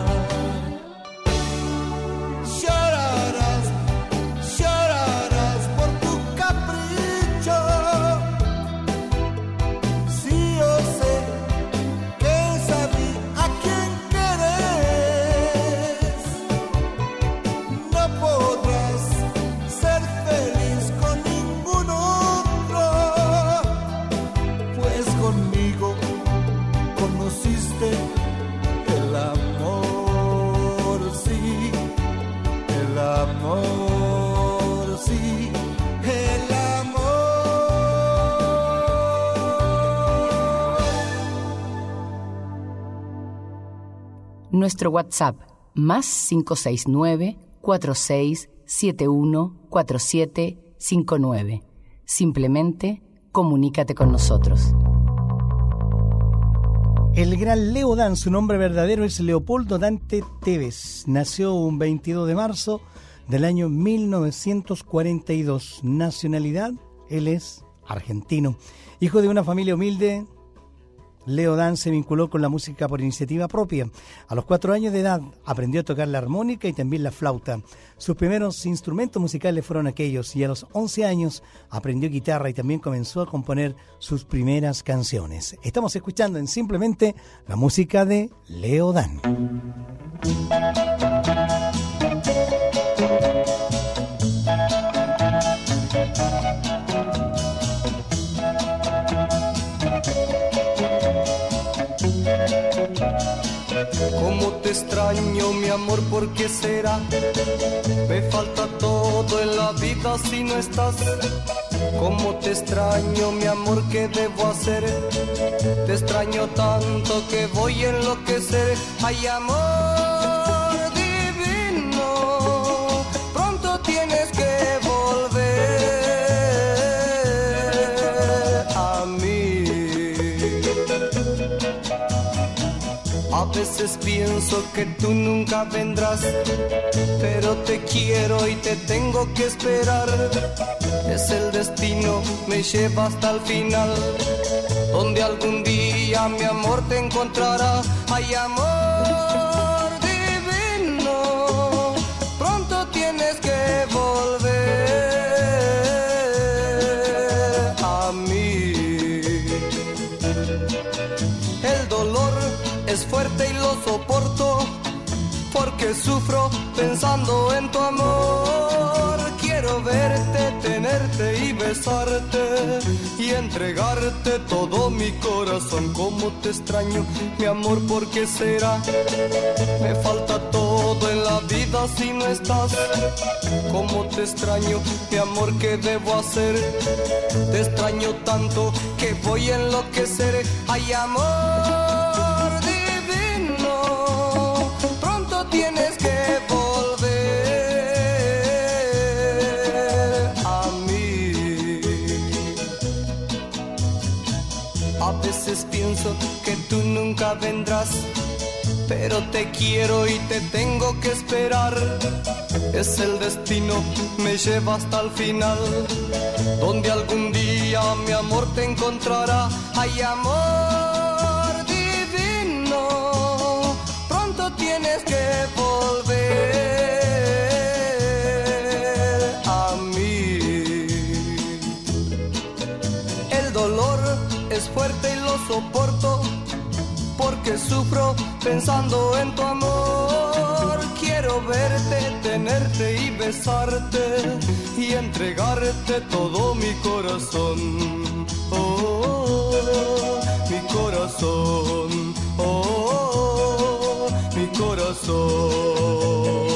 Llorarás por tu capricho, sí yo sé que sabí a quién querés, no podrás ser feliz con ningún otro, pues conmigo conociste el amor, sí, el amor, sí, el amor. Nuestro WhatsApp, más 569-4671-4759. Simplemente comunícate con nosotros. El gran Leo Dan, su nombre verdadero es Leopoldo Dante Tevez. Nació un 22 de marzo del año 1942. Nacionalidad, él es argentino. Hijo de una familia humilde, Leo Dan se vinculó con la música por iniciativa propia. A los 4 años de edad aprendió a tocar la armónica y también la flauta. Sus primeros instrumentos musicales fueron aquellos, y a los 11 años aprendió guitarra y también comenzó a componer sus primeras canciones. Estamos escuchando en Simplemente la música de Leo Dan. Cómo te extraño, mi amor, ¿por qué será? Me falta todo en la vida si no estás. Cómo te extraño, mi amor, ¿qué debo hacer? Te extraño tanto que voy a enloquecer. Ay, amor divino, pronto tienes que volver a mí. A veces pienso que tú nunca vendrás, pero te quiero y te tengo que esperar. Es el destino, me lleva hasta el final, donde algún día mi amor te encontrará. Ay, amor divino, pronto tienes que volver a mí. El dolor es fuerte y lo soporto, porque sufro pensando en tu amor. Quiero verte, tenerte y besarte y entregarte todo mi corazón. Cómo te extraño, mi amor, ¿por qué será? Me falta todo en la vida si no estás. Cómo te extraño, mi amor, ¿qué debo hacer? Te extraño tanto que voy a enloquecer. Ay, amor divino, pronto tienes que volver a mí. A veces pienso que tú nunca vendrás, pero te quiero y te tengo que esperar. Es el destino, me lleva hasta el final, donde algún día mi amor te encontrará. Ay, amor divino, pronto tienes que volver a mí. El dolor es fuerte y lo soporto, porque sufro pensando en tu amor. Quiero Quiero verte, tenerte y besarte y entregarte todo mi corazón. Oh, mi corazón. Oh, mi corazón.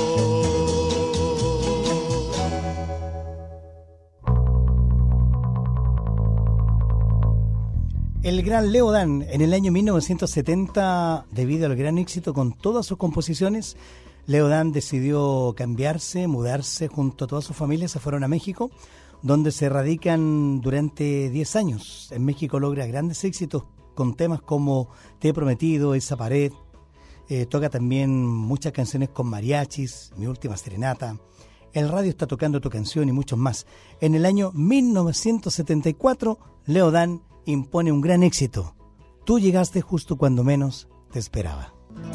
El gran Leo Dan, en el año 1970, debido al gran éxito con todas sus composiciones, Leo Dan decidió cambiarse, mudarse junto a toda su familia, se fueron a México, donde se radican durante 10 años. En México logra grandes éxitos con temas como Te he prometido, Esa pared, toca también muchas canciones con mariachis, Mi última serenata, El radio está tocando tu canción y muchos más. En el año 1974, Leo Dan impone un gran éxito. Tú llegaste justo cuando menos te esperaba.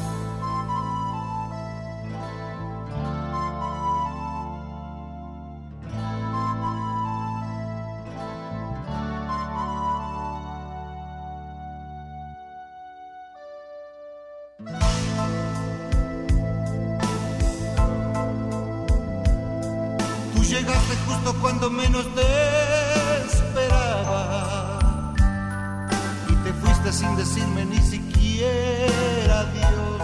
Tú llegaste justo cuando menos te esperaba. Sin decirme ni siquiera adiós.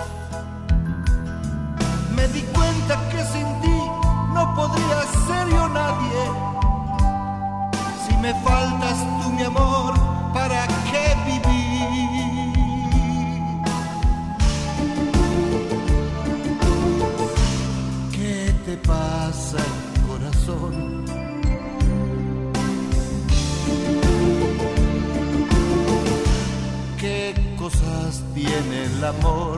Me di cuenta que sin ti no podría ser yo nadie. Si me faltas tú, mi amor, ¿para qué vivir? ¿Qué te pasa, corazón? ¿Qué cosas tiene el amor?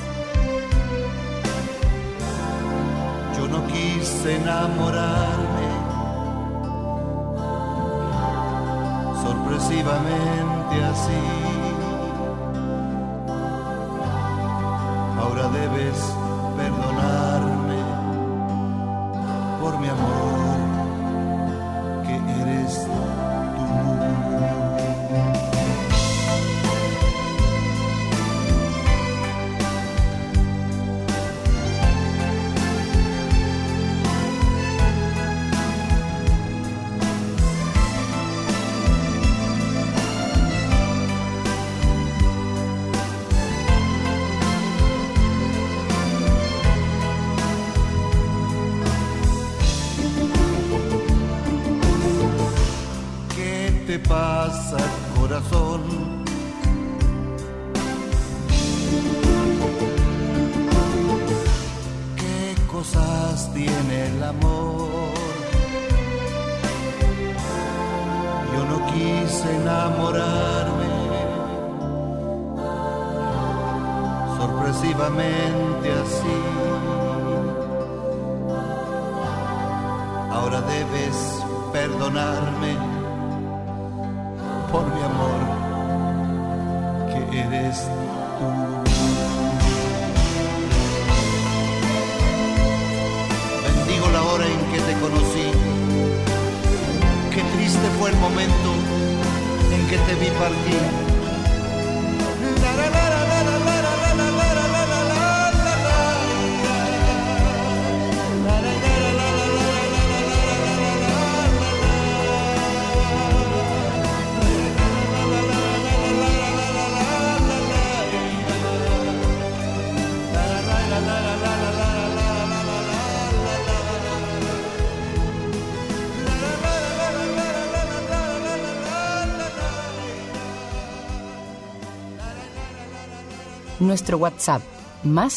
Yo no quise enamorarme, sorpresivamente así. Ahora debes perdonarme por mi amor, que eres tú. ¿Qué pasa, corazón? ¿Qué cosas tiene el amor? Yo no quise enamorarme, sorpresivamente así. Ahora debes perdonarme por mi amor, que eres tú. Bendigo la hora en que te conocí. Qué triste fue el momento en que te vi partir. Nuestro WhatsApp, más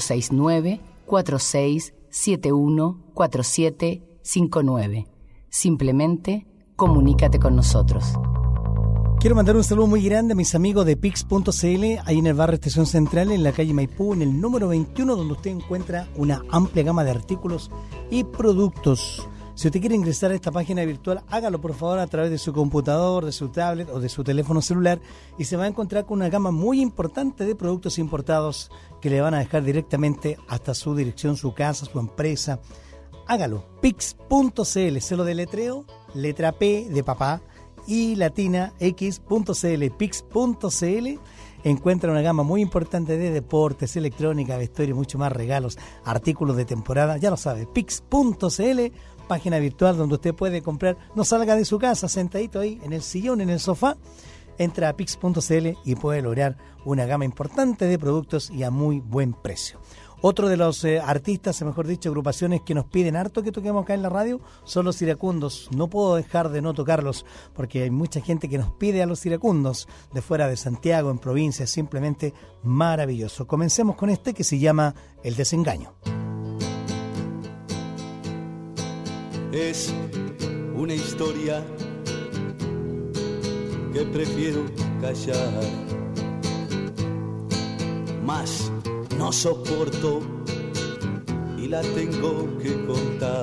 569-4671-4759. Simplemente comunícate con nosotros. Quiero mandar un saludo muy grande a mis amigos de Pix.cl, ahí en el barrio Estación Central, en la calle Maipú, en el número 21, donde usted encuentra una amplia gama de artículos y productos. Si usted quiere ingresar a esta página virtual, hágalo por favor a través de su computador, de su tablet o de su teléfono celular y se va a encontrar con una gama muy importante de productos importados que le van a dejar directamente hasta su dirección, su casa, su empresa. Hágalo, Pix.cl, se lo deletreo, letra P de papá y latina X.cl, Pix.cl. encuentra una gama muy importante de deportes, electrónica, vestuario y mucho más, regalos, artículos de temporada. Ya lo sabe, pix.cl, página virtual donde usted puede comprar. No salga de su casa, sentadito ahí en el sillón, en el sofá. Entra a pix.cl y puede lograr una gama importante de productos y a muy buen precio. Otro de los artistas, mejor dicho, agrupaciones que nos piden harto que toquemos acá en la radio son los iracundos. No puedo dejar de no tocarlos porque hay mucha gente que nos pide a los iracundos de fuera de Santiago, en provincias, simplemente maravilloso. Comencemos con este que se llama El Desengaño. Es una historia que prefiero callar, mas no soporto y la tengo que contar.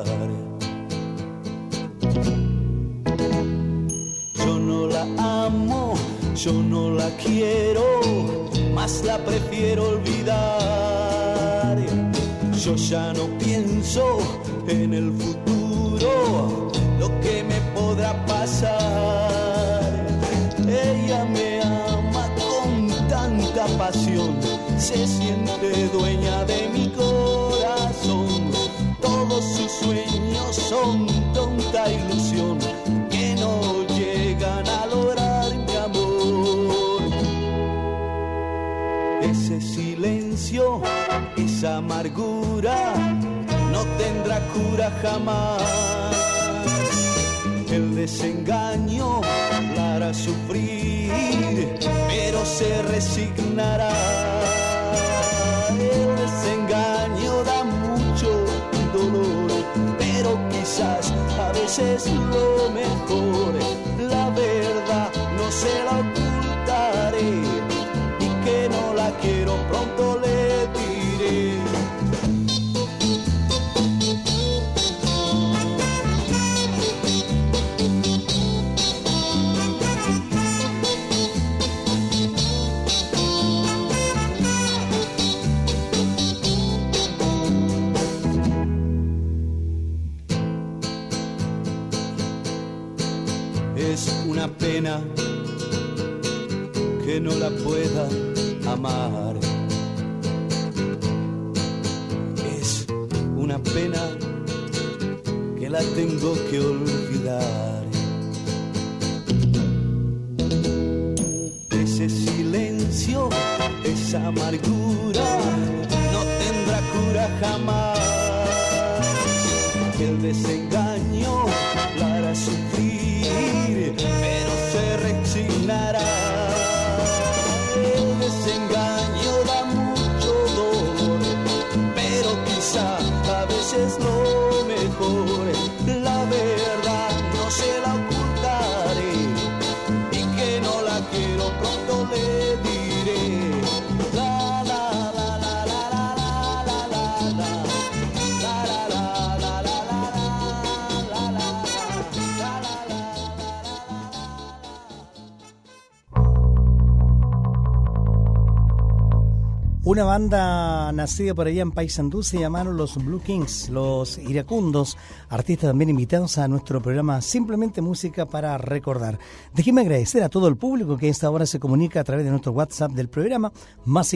Yo no la amo, yo no la quiero, mas la prefiero olvidar. Yo ya no pienso en el futuro, lo que me podrá pasar. Ella me ama con tanta pasión, se siente dueña de mi corazón. Todos sus sueños son tonta ilusión que no llegan a lograr mi amor. Ese silencio, esa amargura no tendrá cura jamás. El desengaño la hará sufrir, pero se resignará. El desengaño da mucho dolor, pero quizás a veces lo mejor. La verdad no se la ocultaré, y que no la quiero pronto le diré. Una pena que no la pueda amar. Es una pena que la tengo que olvidar. Ese silencio, esa amargura no tendrá cura jamás. El desengaño la hará sufrir, pero se resignará. El desengaño da mucho dolor, pero quizá a veces lo mejor. La verdad no se la ocultaré, y que no la quiero pronto le diré. La la la la la la la la la la. Una banda nacida por allá en Paysandú se llamaron los Blue Kings, los iracundos, artistas también invitados a nuestro programa Simplemente Música para Recordar. Déjenme agradecer a todo el público que a esta hora se comunica a través de nuestro WhatsApp del programa, más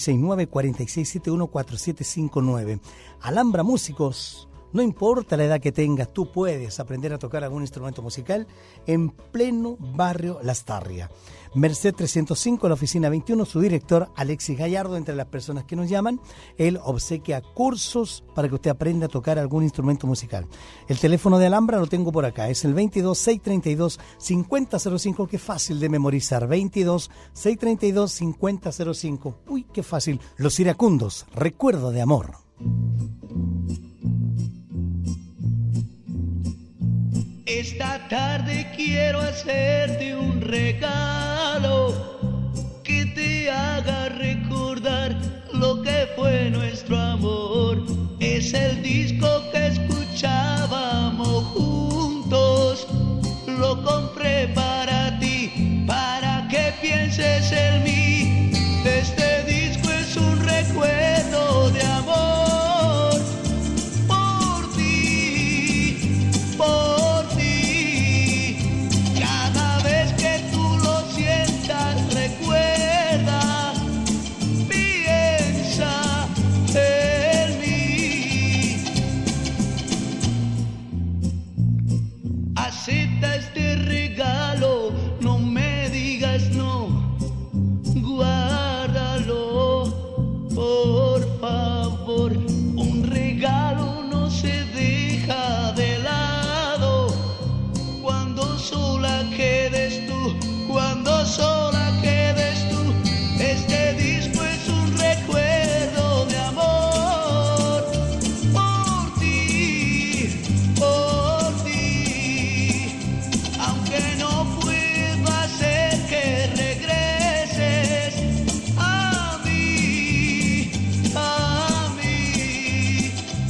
569-4671-4759. Alhambra Músicos. No importa la edad que tengas, tú puedes aprender a tocar algún instrumento musical en pleno barrio Lastarria. Merced 305, la oficina 21, su director Alexis Gallardo, entre las personas que nos llaman, él obsequia cursos para que usted aprenda a tocar algún instrumento musical. El teléfono de Alhambra lo tengo por acá, es el 22-632-5005, que fácil de memorizar, 22-632-5005. Uy, qué fácil. Los iracundos, recuerdo de amor. Esta tarde quiero hacerte un regalo que te haga recordar lo que fue nuestro amor. Es el disco que escuchábamos juntos, lo compré para ti, para que pienses en mí. Este disco es un recuerdo de amor por ti, por ti. Cada vez que tú lo sientas, recuerda acepta este regalo, no me digas no, guárdalo, por favor. Un regalo no se deja de lado, cuando sola quedes tú, cuando sola quedes tú. Este disco es un recuerdo de amor por ti, aunque no pueda hacer que regreses a mí, a mí.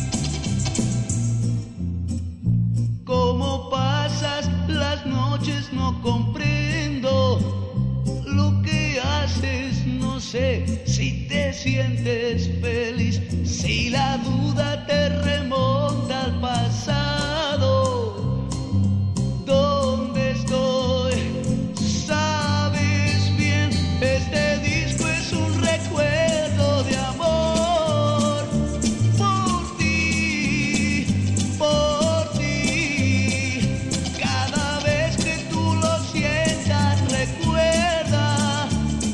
Cómo pasas las noches no comprendo, lo que haces no sé, si te sientes feliz, si la duda te remonta al pasado. ¿Dónde estoy? Sabes bien, este disco es un recuerdo de amor por ti, por ti. Cada vez que tú lo sientas, recuerda,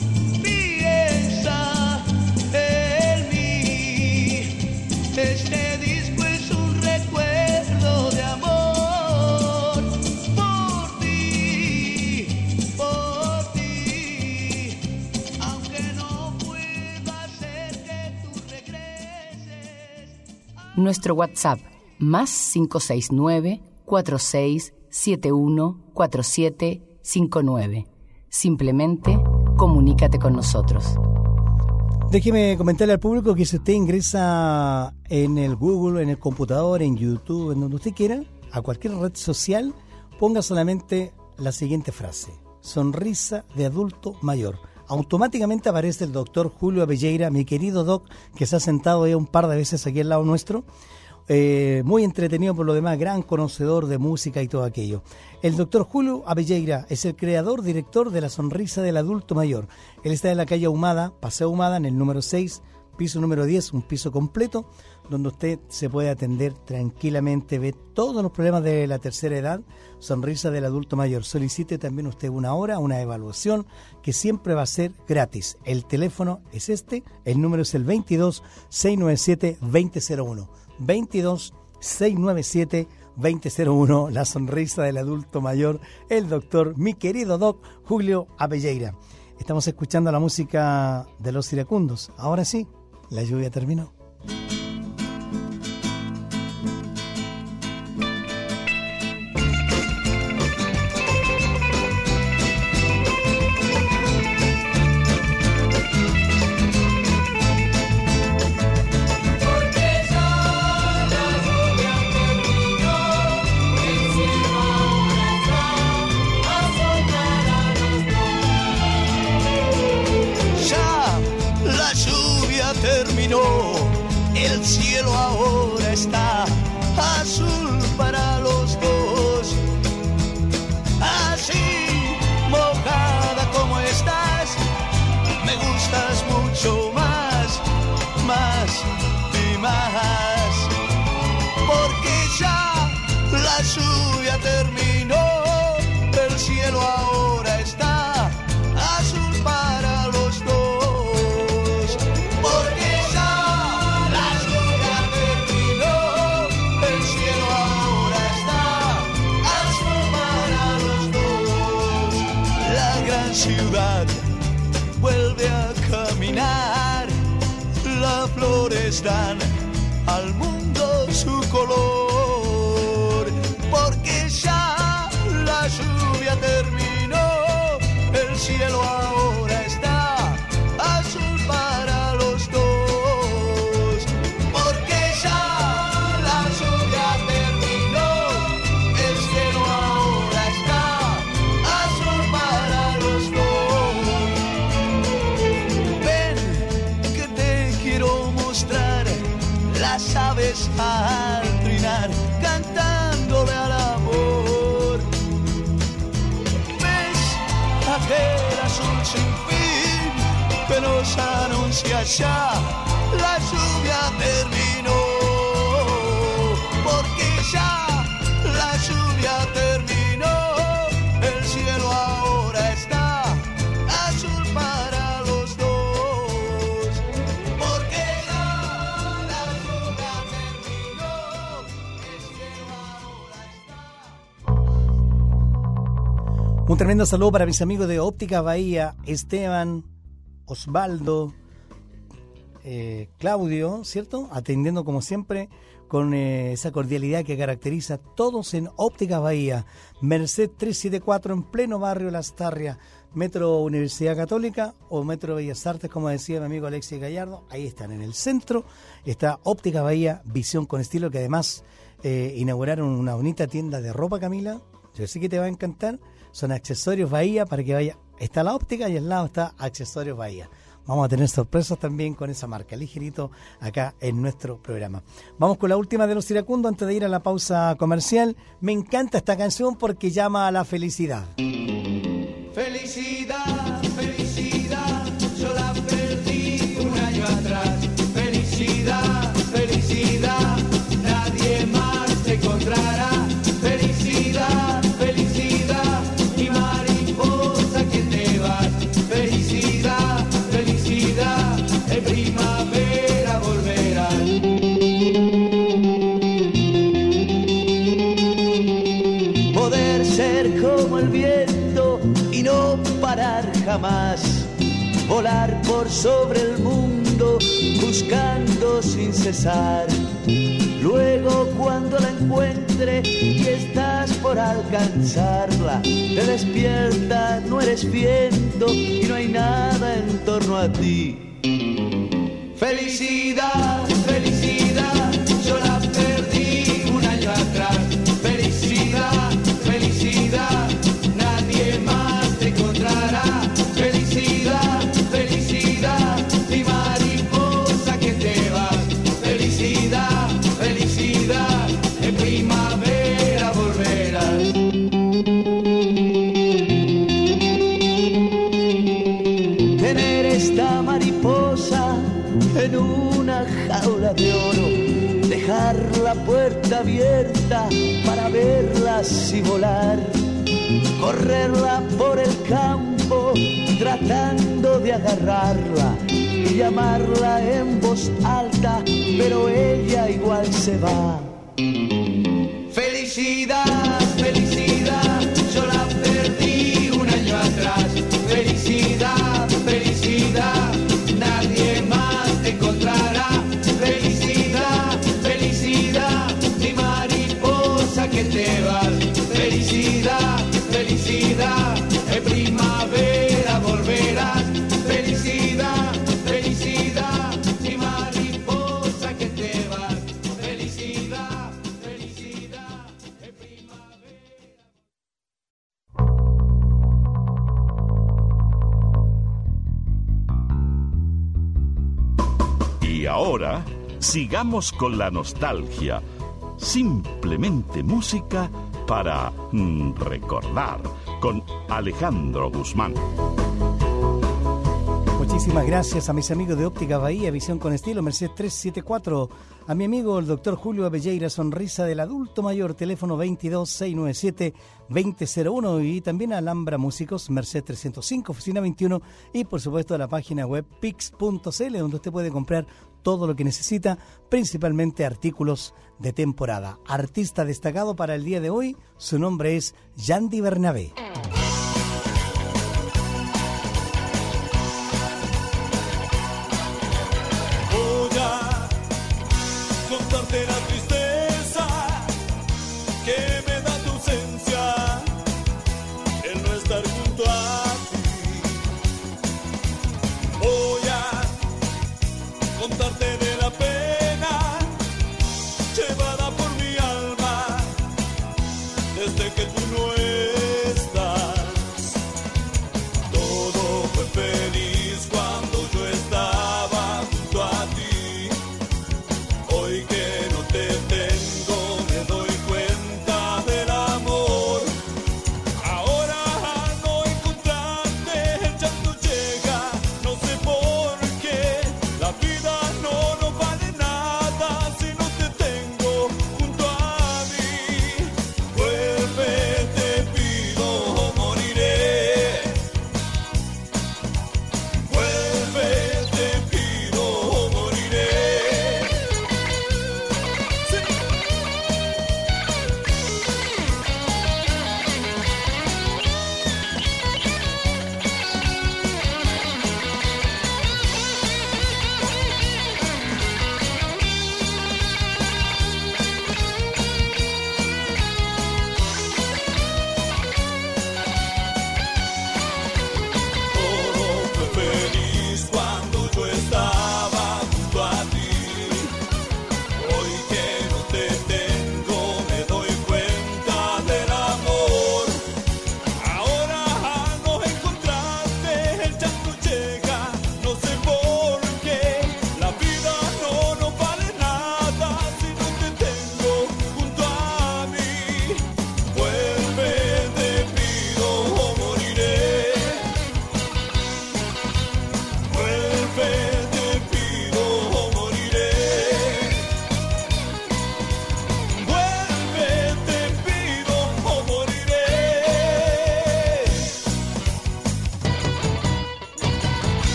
piensa en mí. Este disco es un recuerdo de amor por ti, aunque no pueda hacer que tú regreses. Nuestro WhatsApp, más 569-4671-4759. Simplemente comunícate con nosotros. Déjeme comentarle al público que si usted ingresa en el Google, en el computador, en YouTube, en donde usted quiera, a cualquier red social, ponga solamente la siguiente frase: sonrisa de adulto mayor. Automáticamente aparece el doctor Julio Abelleira, mi querido doc, que se ha sentado ya un par de veces aquí al lado nuestro. Muy entretenido por lo demás, gran conocedor de música y todo aquello. El doctor Julio Abelleira es el creador, director de La Sonrisa del Adulto Mayor. Él está en la calle Ahumada, Paseo Ahumada, en el número 6, piso número 10, un piso completo, donde usted se puede atender tranquilamente, ve todos los problemas de la tercera edad. Sonrisa del Adulto Mayor. Solicite también usted una hora, una evaluación, que siempre va a ser gratis. El teléfono es este, el número es el 22-697-2001. 22-697-2001, La Sonrisa del Adulto Mayor, el doctor, mi querido doc Julio Abelleira. Estamos escuchando la música de Los Iracundos. Ahora sí, la lluvia terminó. El cielo ahora está azul para los dos. Así, mojada como estás, me gustas mucho más, más y más. Porque ya la lluvia terminó, el cielo ahora está azul para los dos. Ciudad vuelve a caminar, las flores dan al mundo su color, porque ya la lluvia terminó, el cielo ahora está azul para los dos, porque ya la lluvia terminó, el cielo ahora está azul para los dos. Las aves al trinar, cantándole al amor. ¿Ves aquel azul sin fin que nos anuncia ya? La lluvia terminó, porque ya la lluvia terminó. Un tremendo saludo para mis amigos de Óptica Bahía, Esteban, Osvaldo, Claudio, ¿cierto? Atendiendo como siempre con esa cordialidad que caracteriza a todos en Óptica Bahía. Merced 374 en pleno barrio Las Tarrias, Metro Universidad Católica o Metro Bellas Artes, como decía mi amigo Alexis Gallardo. Ahí están, en el centro está Óptica Bahía, visión con estilo, que además inauguraron una bonita tienda de ropa, Camila. Yo sé que te va a encantar. Son Accesorios Bahía, para que vaya. Está la óptica y al lado está Accesorios Bahía. Vamos a tener sorpresas también con esa marca, ligerito, acá en nuestro programa. Vamos con la última de los iracundos antes de ir a la pausa comercial. Me encanta esta canción porque llama a la felicidad. Felicidad, felicidad, yo la perdí un año atrás. Felicidad, felicidad, nadie más te encontrará. Felicidad, felicidad, mi mariposa que te vas. Felicidad, felicidad, en primavera volverás. Poder ser como el viento y no parar jamás, volar por sobre el mundo buscando sin cesar. Luego cuando la encuentre y estás por alcanzarla, te despierta, no eres viento y no hay nada en torno a ti. Felicidad, felicidad, yo la perdí un año atrás. Felicidad, felicidad, nadie más te encontrará. Felicidad, felicidad, mi mariposa que te vas. Felicidad, felicidad, en primavera volverás. Tener esta mariposa en una jaula de oro, dejar la puerta abierta para verlas y volar, correrla por el campo tratando de agarrarla y llamarla en voz alta, pero ella igual se va. Felicidad, felicidad, yo la perdí un año atrás. Felicidad, felicidad, nadie más te encontrará. Felicidad, felicidad, mi mariposa que te vas. Felicidad, felicidad, en primavera volverás. Felicidad, felicidad, mi mariposa que te vas. Felicidad, felicidad, en primavera. Y ahora, sigamos con la nostalgia. Simplemente música para recordar, con Alejandro Guzmán. Muchísimas gracias a mis amigos de Óptica Bahía, visión con estilo, Merced 374. A mi amigo el doctor Julio Abelleira, sonrisa del adulto mayor, teléfono 22-697-2001. Y también a Alhambra Músicos, Merced 305, oficina 21. Y por supuesto a la página web pix.cl, donde usted puede comprar todo lo que necesita, principalmente artículos de temporada. Artista destacado para el día de hoy, su nombre es Yandy Bernabé. Contarte la tristeza que me da tu ausencia, el no estar junto a ti. Voy a contarte de la pena llevada por mi alma desde que tú no estás.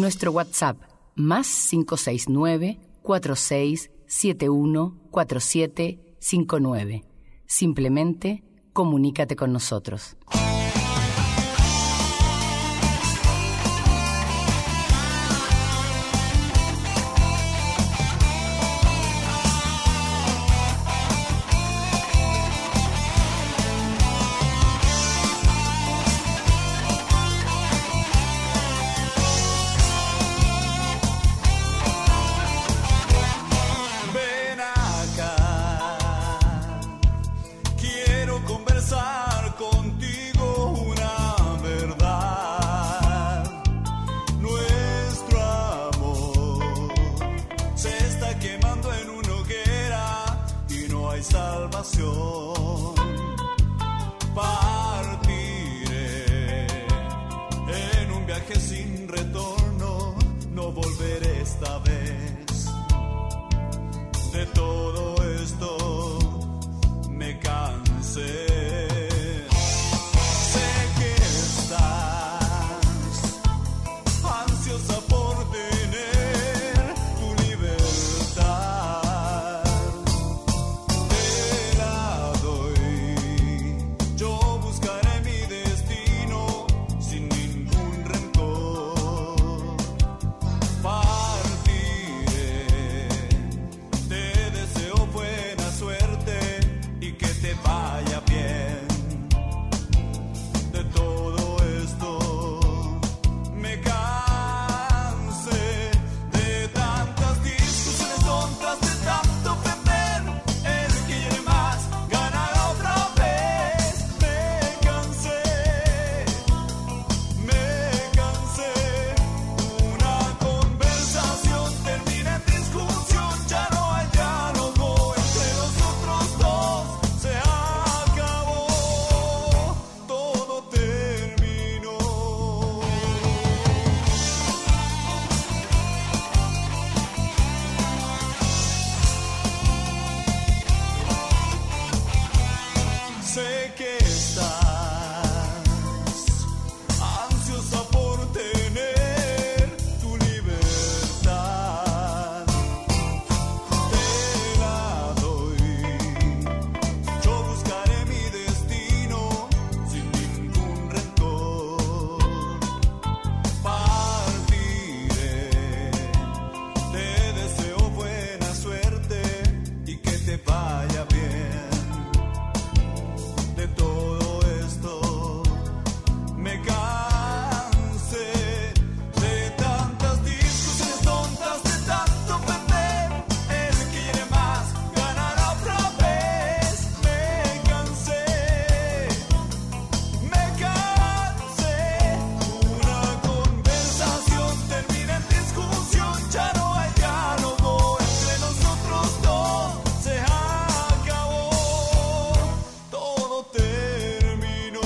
Nuestro WhatsApp, más 569-4671-4759. Simplemente comunícate con nosotros. Partiré en un viaje sin retorno, no volveré esta vez. De todo esto me cansé. Sé que estás ansiosa por tener tu libertad. Te la doy, yo buscaré mi destino sin ningún rencor. Partiré, te deseo buena suerte y que te vaya bien. De todo esto me cansé, de tantas discusiones tontas, de tanto perder. El que quiere más ganará otra vez. Me cansé. Una conversación termina en discusión, ya no hay diálogo entre nosotros dos. Se acabó, todo terminó. Sé que estás ansiosa por tener tu libertad. Te la doy, yo buscaré mi destino sin ningún rencor. Partiré, te deseo buena suerte y que te vaya bien. De todo esto me cansé, de tantas discusiones tontas, de tanto perder. El que quiere más ganará otra vez. Me cansé. Una conversación termina en discusión, ya no hay diálogo entre nosotros dos. Se acabó, todo terminó.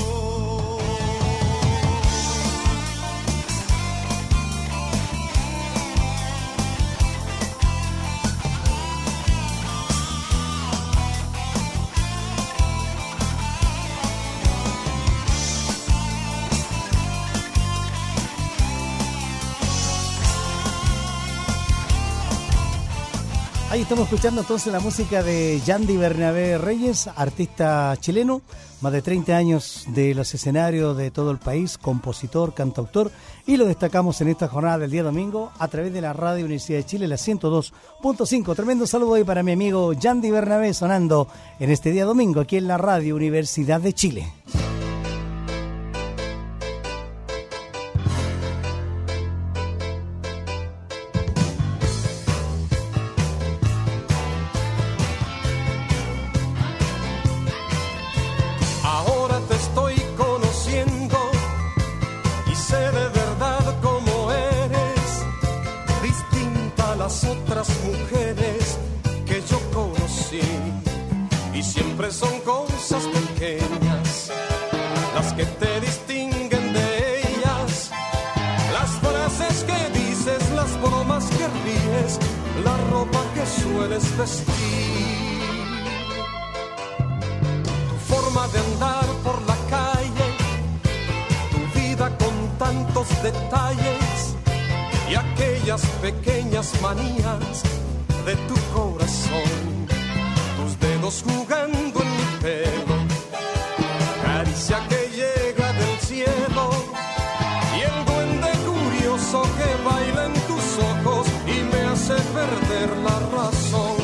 Ahí estamos escuchando entonces la música de Yandy Bernabé Reyes, artista chileno, más de 30 años de los escenarios de todo el país, compositor, cantautor, y lo destacamos en esta jornada del día domingo a través de la Radio Universidad de Chile, la 102.5. Tremendo saludo ahí para mi amigo Yandy Bernabé sonando en este día domingo aquí en la Radio Universidad de Chile. Ahora te estoy conociendo y sé de verdad cómo eres, distinta a las otras mujeres que yo conocí. Y siempre son cosas pequeñas las que te distinguen de ellas, las frases que dices, las bromas que ríes, la ropa que sueles vestir. Forma de andar por la calle, tu vida con tantos detalles, y a pequeñas manías de tu corazón, tus dedos jugando en mi pelo, caricia que llega del cielo y el duende curioso que baila en tus ojos y me hace perder la razón.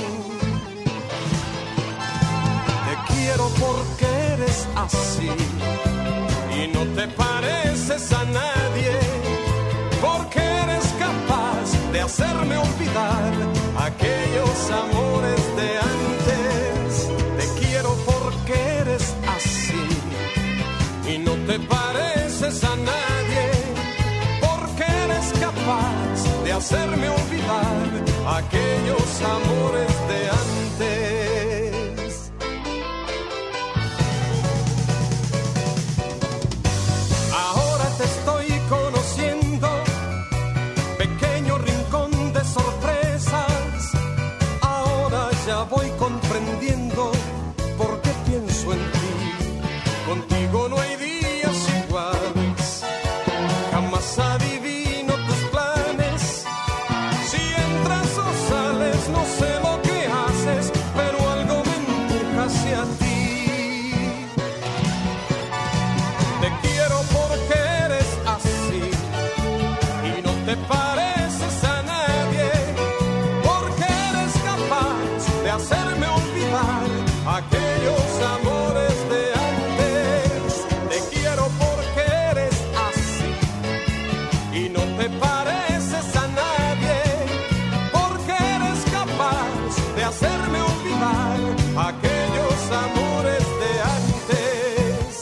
Te quiero porque eres así y no te pareces a nadie, porque eres capaz de hacerme olvidar aquellos amores de antes. Te quiero porque eres así y no te pareces a nadie, porque eres capaz de hacerme olvidar aquellos amores de antes. Ahora te estoy conociendo, pequeño rincón de sorpresas. Ahora ya voy comprendiendo por qué pienso en ti. Contigo no hay días iguales, jamás adivino tus planes. Si entras o sales, no sé lo que haces, pero algo me empuja hacia ti. Te quiero porque eres así y no te pareces a nadie, porque eres capaz de hacerme olvidar aquellos amores de antes. Te quiero porque eres así y no te pareces a nadie, porque eres capaz de hacerme olvidar aquellos amores de antes.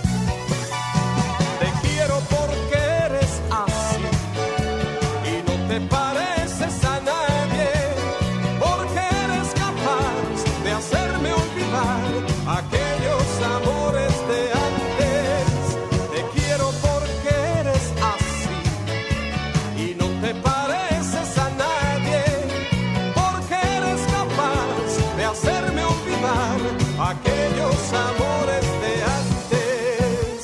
Te quiero porque eres así y no te pareces a nadie, porque eres capaz de hacerme olvidar aquellos amores de antes. Te quiero porque eres así y no te pareces a nadie, porque eres capaz de hacerme olvidar aquellos amores de antes.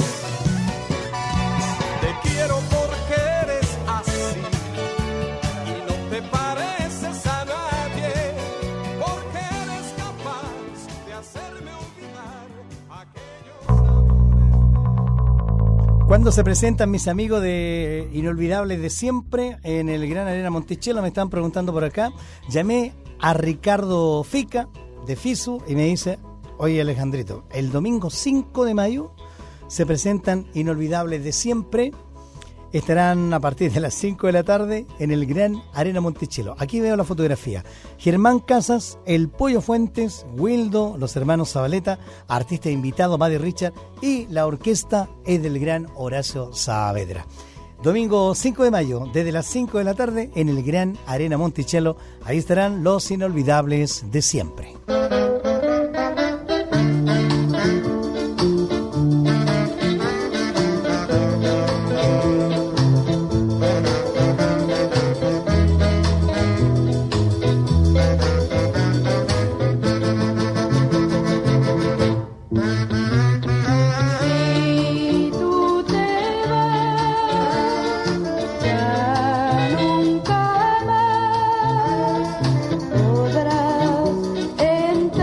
Te quiero porque eres así y no te pareces a nadie, porque eres capaz de hacerme olvidar aquellos amores. Cuando se presentan mis amigos de Inolvidables de Siempre en el Gran Arena Monticello, me están preguntando por acá. Llamé a Ricardo Fica de FISU y me dice: oye Alejandrito, el domingo 5 de mayo se presentan Inolvidables de Siempre. Estarán a partir de las 5 de la tarde en el Gran Arena Monticello. Aquí veo la fotografía. Germán Casas, El Pollo Fuentes, Wildo, los hermanos Zabaleta, artista invitado Buddy Richard y la orquesta es del gran Horacio Saavedra. Domingo 5 de mayo, desde las 5 de la tarde en el Gran Arena Monticello. Ahí estarán los Inolvidables de Siempre. Podrás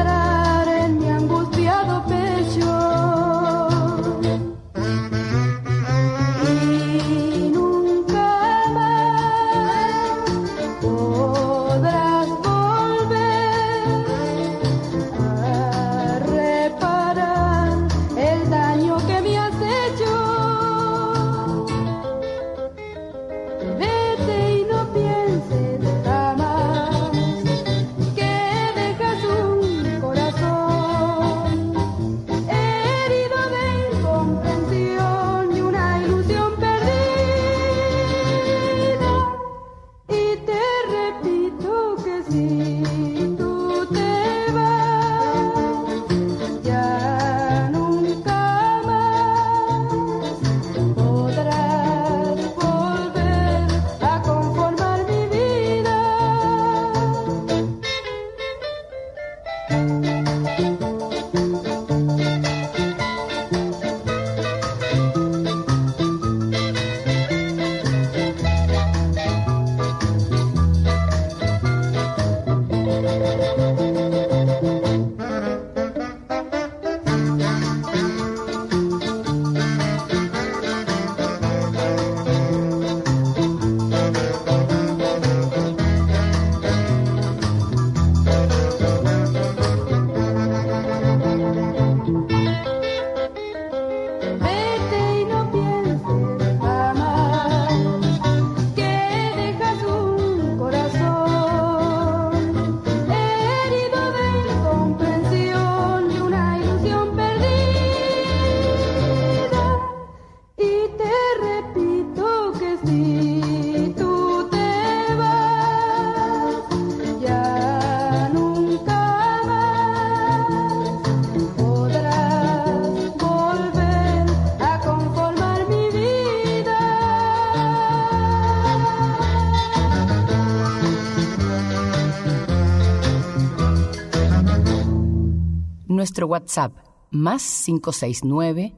nuestro WhatsApp +569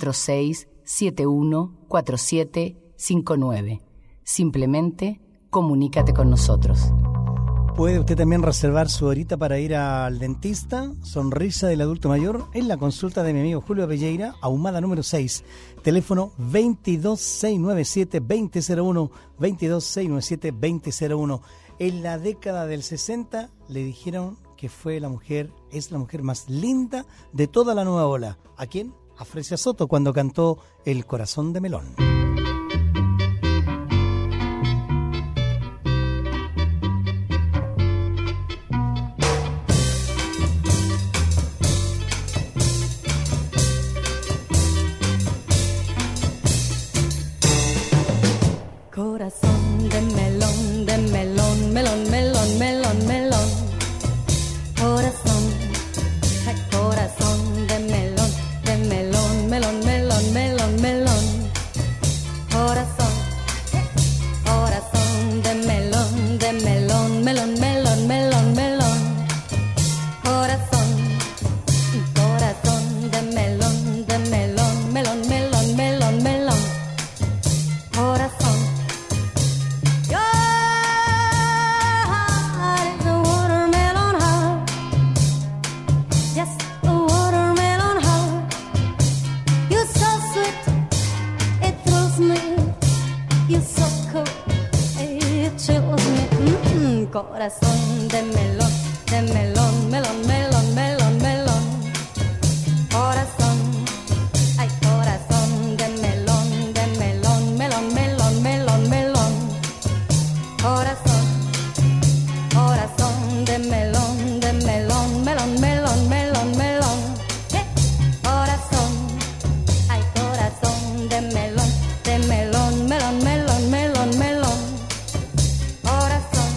4671 4759. Simplemente comunícate con nosotros. Puede usted también reservar su horita para ir al dentista. Sonrisa del adulto mayor en la consulta de mi amigo Julio Pelleira, Ahumada número 6, teléfono 22697-2001, 22697-2001. En la década del 60 le dijeron que es la mujer más linda de toda la nueva ola. ¿A quién? A Fresia Soto, cuando cantó El corazón de melón. Corazón de melón, melón, melón, melón, melón. Corazón, corazón de melón, melón, melón, melón, melón. Corazón, corazón de melón, melón, melón, melón, melón. Corazón, corazón de melón, melón, melón, melón, melón. Corazón. Corazón de melón, melón, melón, melón, melón. Corazón, ay, corazón de melón, melón, melón, melón, melón. Corazón, corazón de melón, melón, melón, melón, melón. Corazón, ay, corazón de melón, melón, melón, melón, melón. Corazón.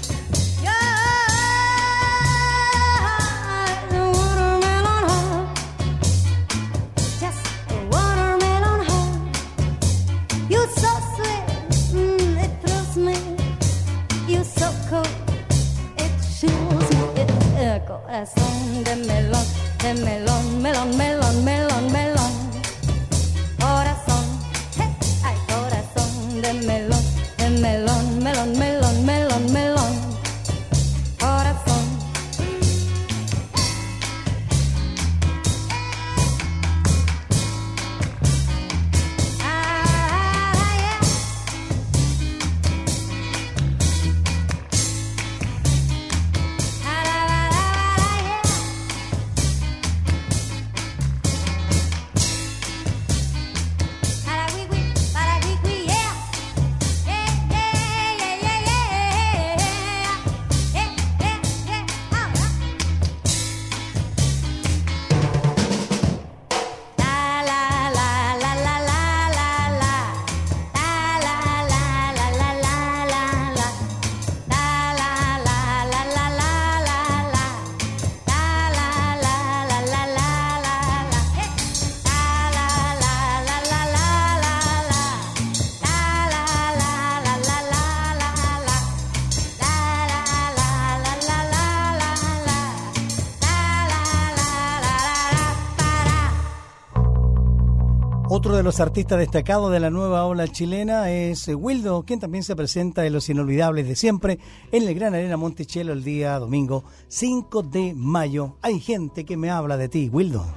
Corazón de melón, melón, melón, melón, melón. Corazón, ay, corazón de melón, melón, melón, melón, melón. Corazón. Otro de los artistas destacados de la nueva ola chilena es Wildo, quien también se presenta en Los Inolvidables de Siempre en el Gran Arena Monticello el día domingo 5 de mayo. Hay gente que me habla de ti, Wildo.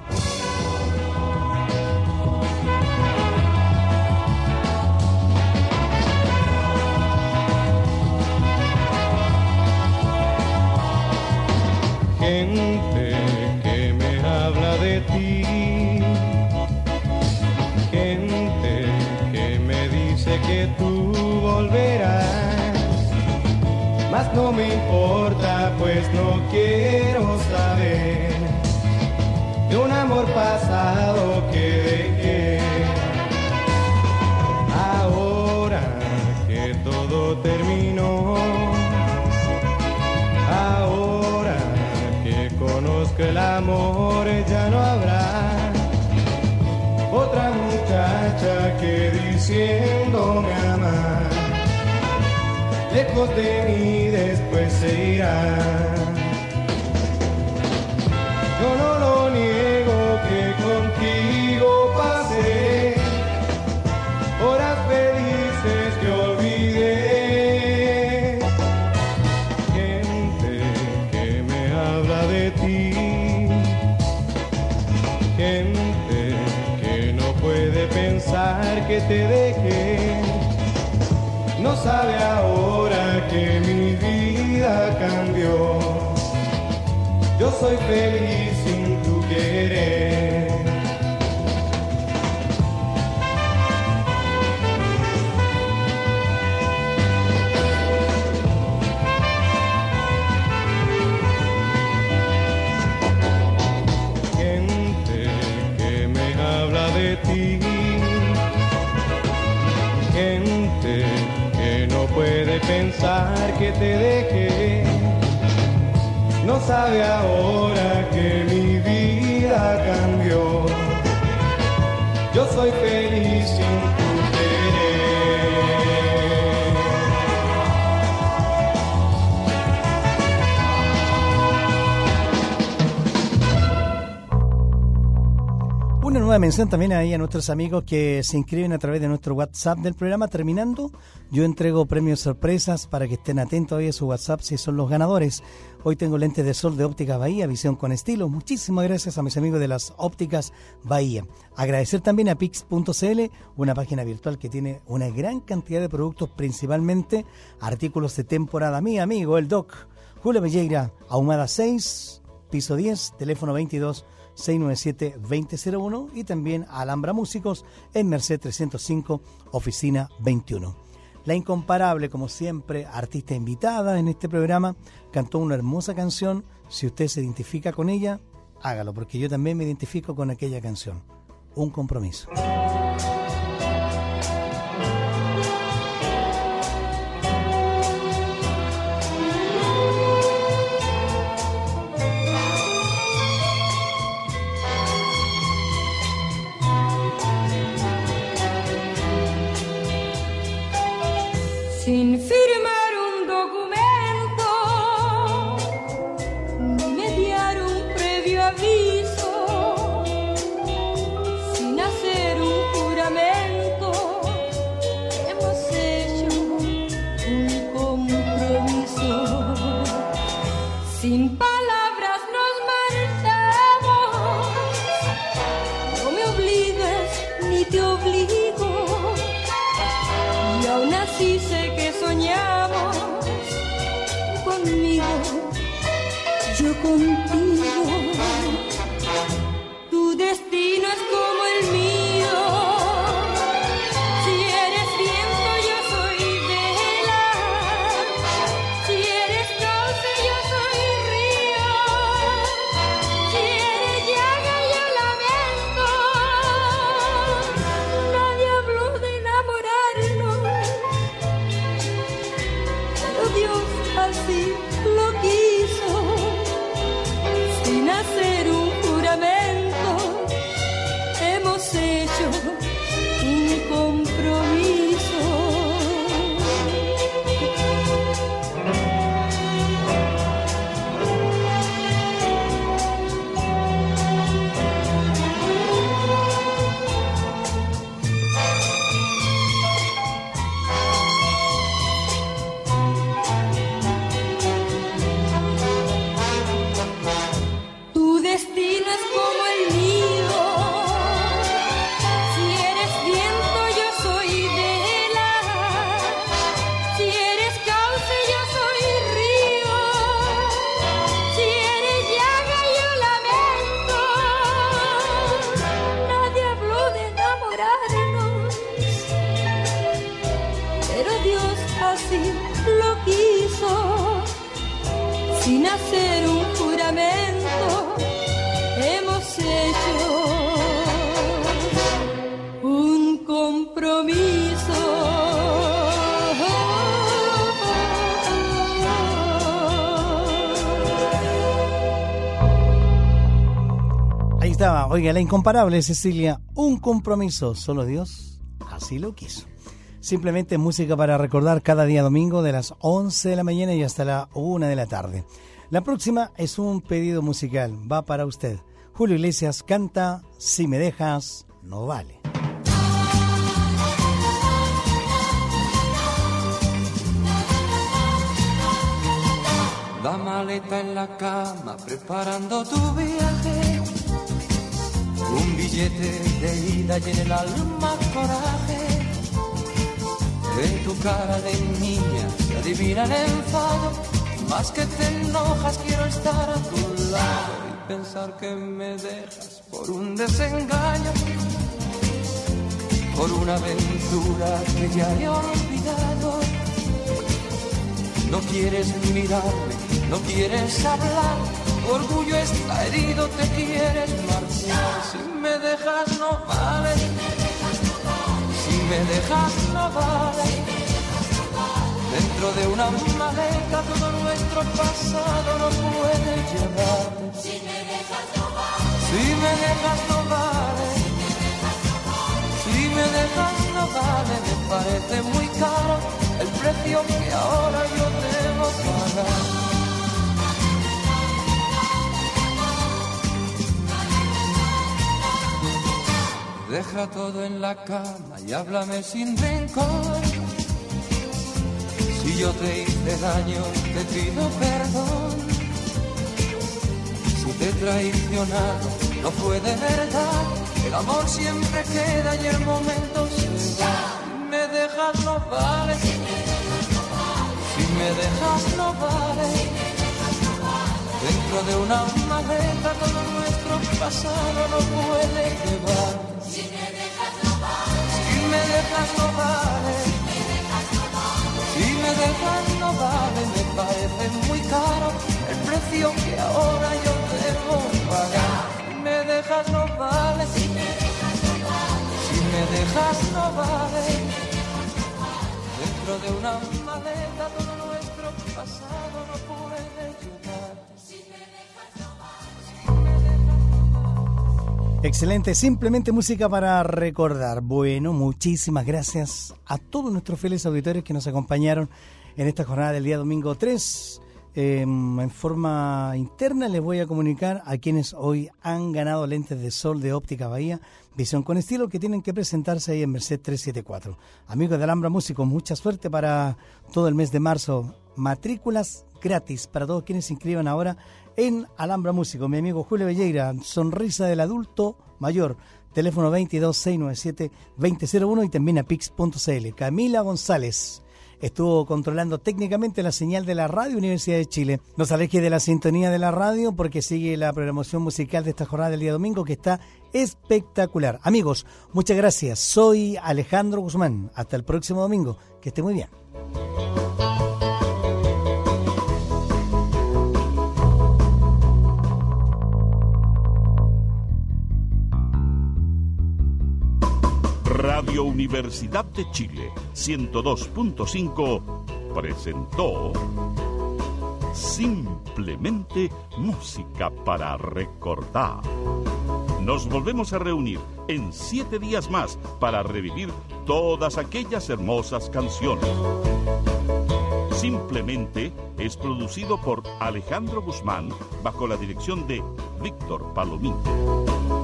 Gente que me habla de ti, gente que me dice que tú volverás, mas no me importa, pues no quiero saber de un amor pasado que dejé. Ahora que todo terminó, ahora que conozco el amor, ya no habrá otra muchacha que diciéndome amar, lejos de mí después se irá. Yo no lo pensar que te dejé. No sabe ahora que mi vida cambió. Yo soy feliz sin tu querer. Gente que me habla de ti, gente que no puede pensar que te dejé. No sabe ahora que mi vida cambió. Yo soy feliz sin tu Una nueva mención también ahí a nuestros amigos que se inscriben a través de nuestro WhatsApp del programa. Terminando, yo entrego premios sorpresas para que estén atentos ahí a su WhatsApp si son los ganadores. Hoy tengo lentes de sol de Ópticas Bahía, visión con estilo. Muchísimas gracias a mis amigos de las Ópticas Bahía. Agradecer también a Pix.cl, una página virtual que tiene una gran cantidad de productos, principalmente artículos de temporada. Mi amigo, el Doc, Julio Velleira, Ahumada 6, piso 10, teléfono 22-697-2001 y también a Alhambra Músicos en Merced 305, oficina 21. La incomparable, como siempre, artista invitada en este programa, cantó una hermosa canción. Si usted se identifica con ella, hágalo, porque yo también me identifico con aquella canción. Un compromiso. Sin firmar un documento, ni mediar un previo aviso, sin hacer un juramento, hemos hecho un compromiso. Sin palabras nos marchamos, no me obligas ni te obligo, y aún así sé que soñamos conmigo, yo contigo. Tu destino es como el mío. Si eres viento, yo soy vela. Si eres cauce, yo soy río. Si eres llaga, yo lamento. Nadie habló de enamorarnos, pero Dios así lo quiso. Sin hacer un juramento, hemos hecho un compromiso. Tu destino es como el mío. Si eres viento, yo soy vela. Si eres cauce, yo soy río. Si eres llaga, yo lamento. Nadie habló de enamorarnos, pero Dios así lo quiso. Sin hacer un juramento, hemos hecho un compromiso. Ahí estaba, oiga, la incomparable Cecilia, un compromiso, solo Dios así lo quiso. Simplemente música para recordar cada día domingo de las 11 de la mañana y hasta la 1 de la tarde. La próxima es un pedido musical, va para usted. Julio Iglesias canta Si me dejas, no vale. La maleta en la cama preparando tu viaje, un billete de ida y en el alma coraje. tu cara de niña se adivina el enfado. Más que te enojas quiero estar a tu lado y pensar que me dejas por un desengaño, por una aventura que ya he olvidado. No quieres mirarme, no quieres hablar, tu orgullo está herido, te quieres marchar. Si me dejas no vale, si me dejas no vale. Dentro de una maleta todo nuestro pasado no puede llevarte. Si me dejas no vale, si me dejas no vale, si me dejas no vale. Me parece muy caro el precio que ahora yo debo pagar. Deja todo en la cama y háblame sin rencor. Si yo te hice daño, te pido perdón. Si te he traicionado, no fue de verdad. El amor siempre queda y el momento se va. Si me dejas no vale, si me dejas no vale. Dentro de una maleta todo nuestro pasado no puede llevar. Si me dejas no vale, si me dejas no vale. Si me dejas no vale, me parece muy caro el precio que ahora yo debo pagar. Si me dejas no vale, si me dejas no vale, si me dejas no vale. Dentro de una maleta todo nuestro pasado no puede llevar. Si me dejas no vale. Excelente, simplemente música para recordar. Bueno, muchísimas gracias a todos nuestros fieles auditores que nos acompañaron en esta jornada del día domingo 3. En forma interna les voy a comunicar a quienes hoy han ganado lentes de sol de Óptica Bahía, visión con estilo, que tienen que presentarse ahí en Merced 374. Amigos de Alhambra Músico, mucha suerte para todo el mes de marzo. Matrículas gratis para todos quienes se inscriban ahora en Alhambra Músico. Mi amigo Julio Velleira, sonrisa del adulto mayor, teléfono 22-697-2001 y también a pix.cl. Camila González estuvo controlando técnicamente la señal de la Radio Universidad de Chile. No se aleje de la sintonía de la radio porque sigue la programación musical de esta jornada del día domingo, que está espectacular. Amigos, muchas gracias. Soy Alejandro Guzmán. Hasta el próximo domingo. Que esté muy bien. Radio Universidad de Chile 102.5 presentó Simplemente Música para Recordar. Nos volvemos a reunir en 7 días más para revivir todas aquellas hermosas canciones. Simplemente es producido por Alejandro Guzmán bajo la dirección de Víctor Palomino.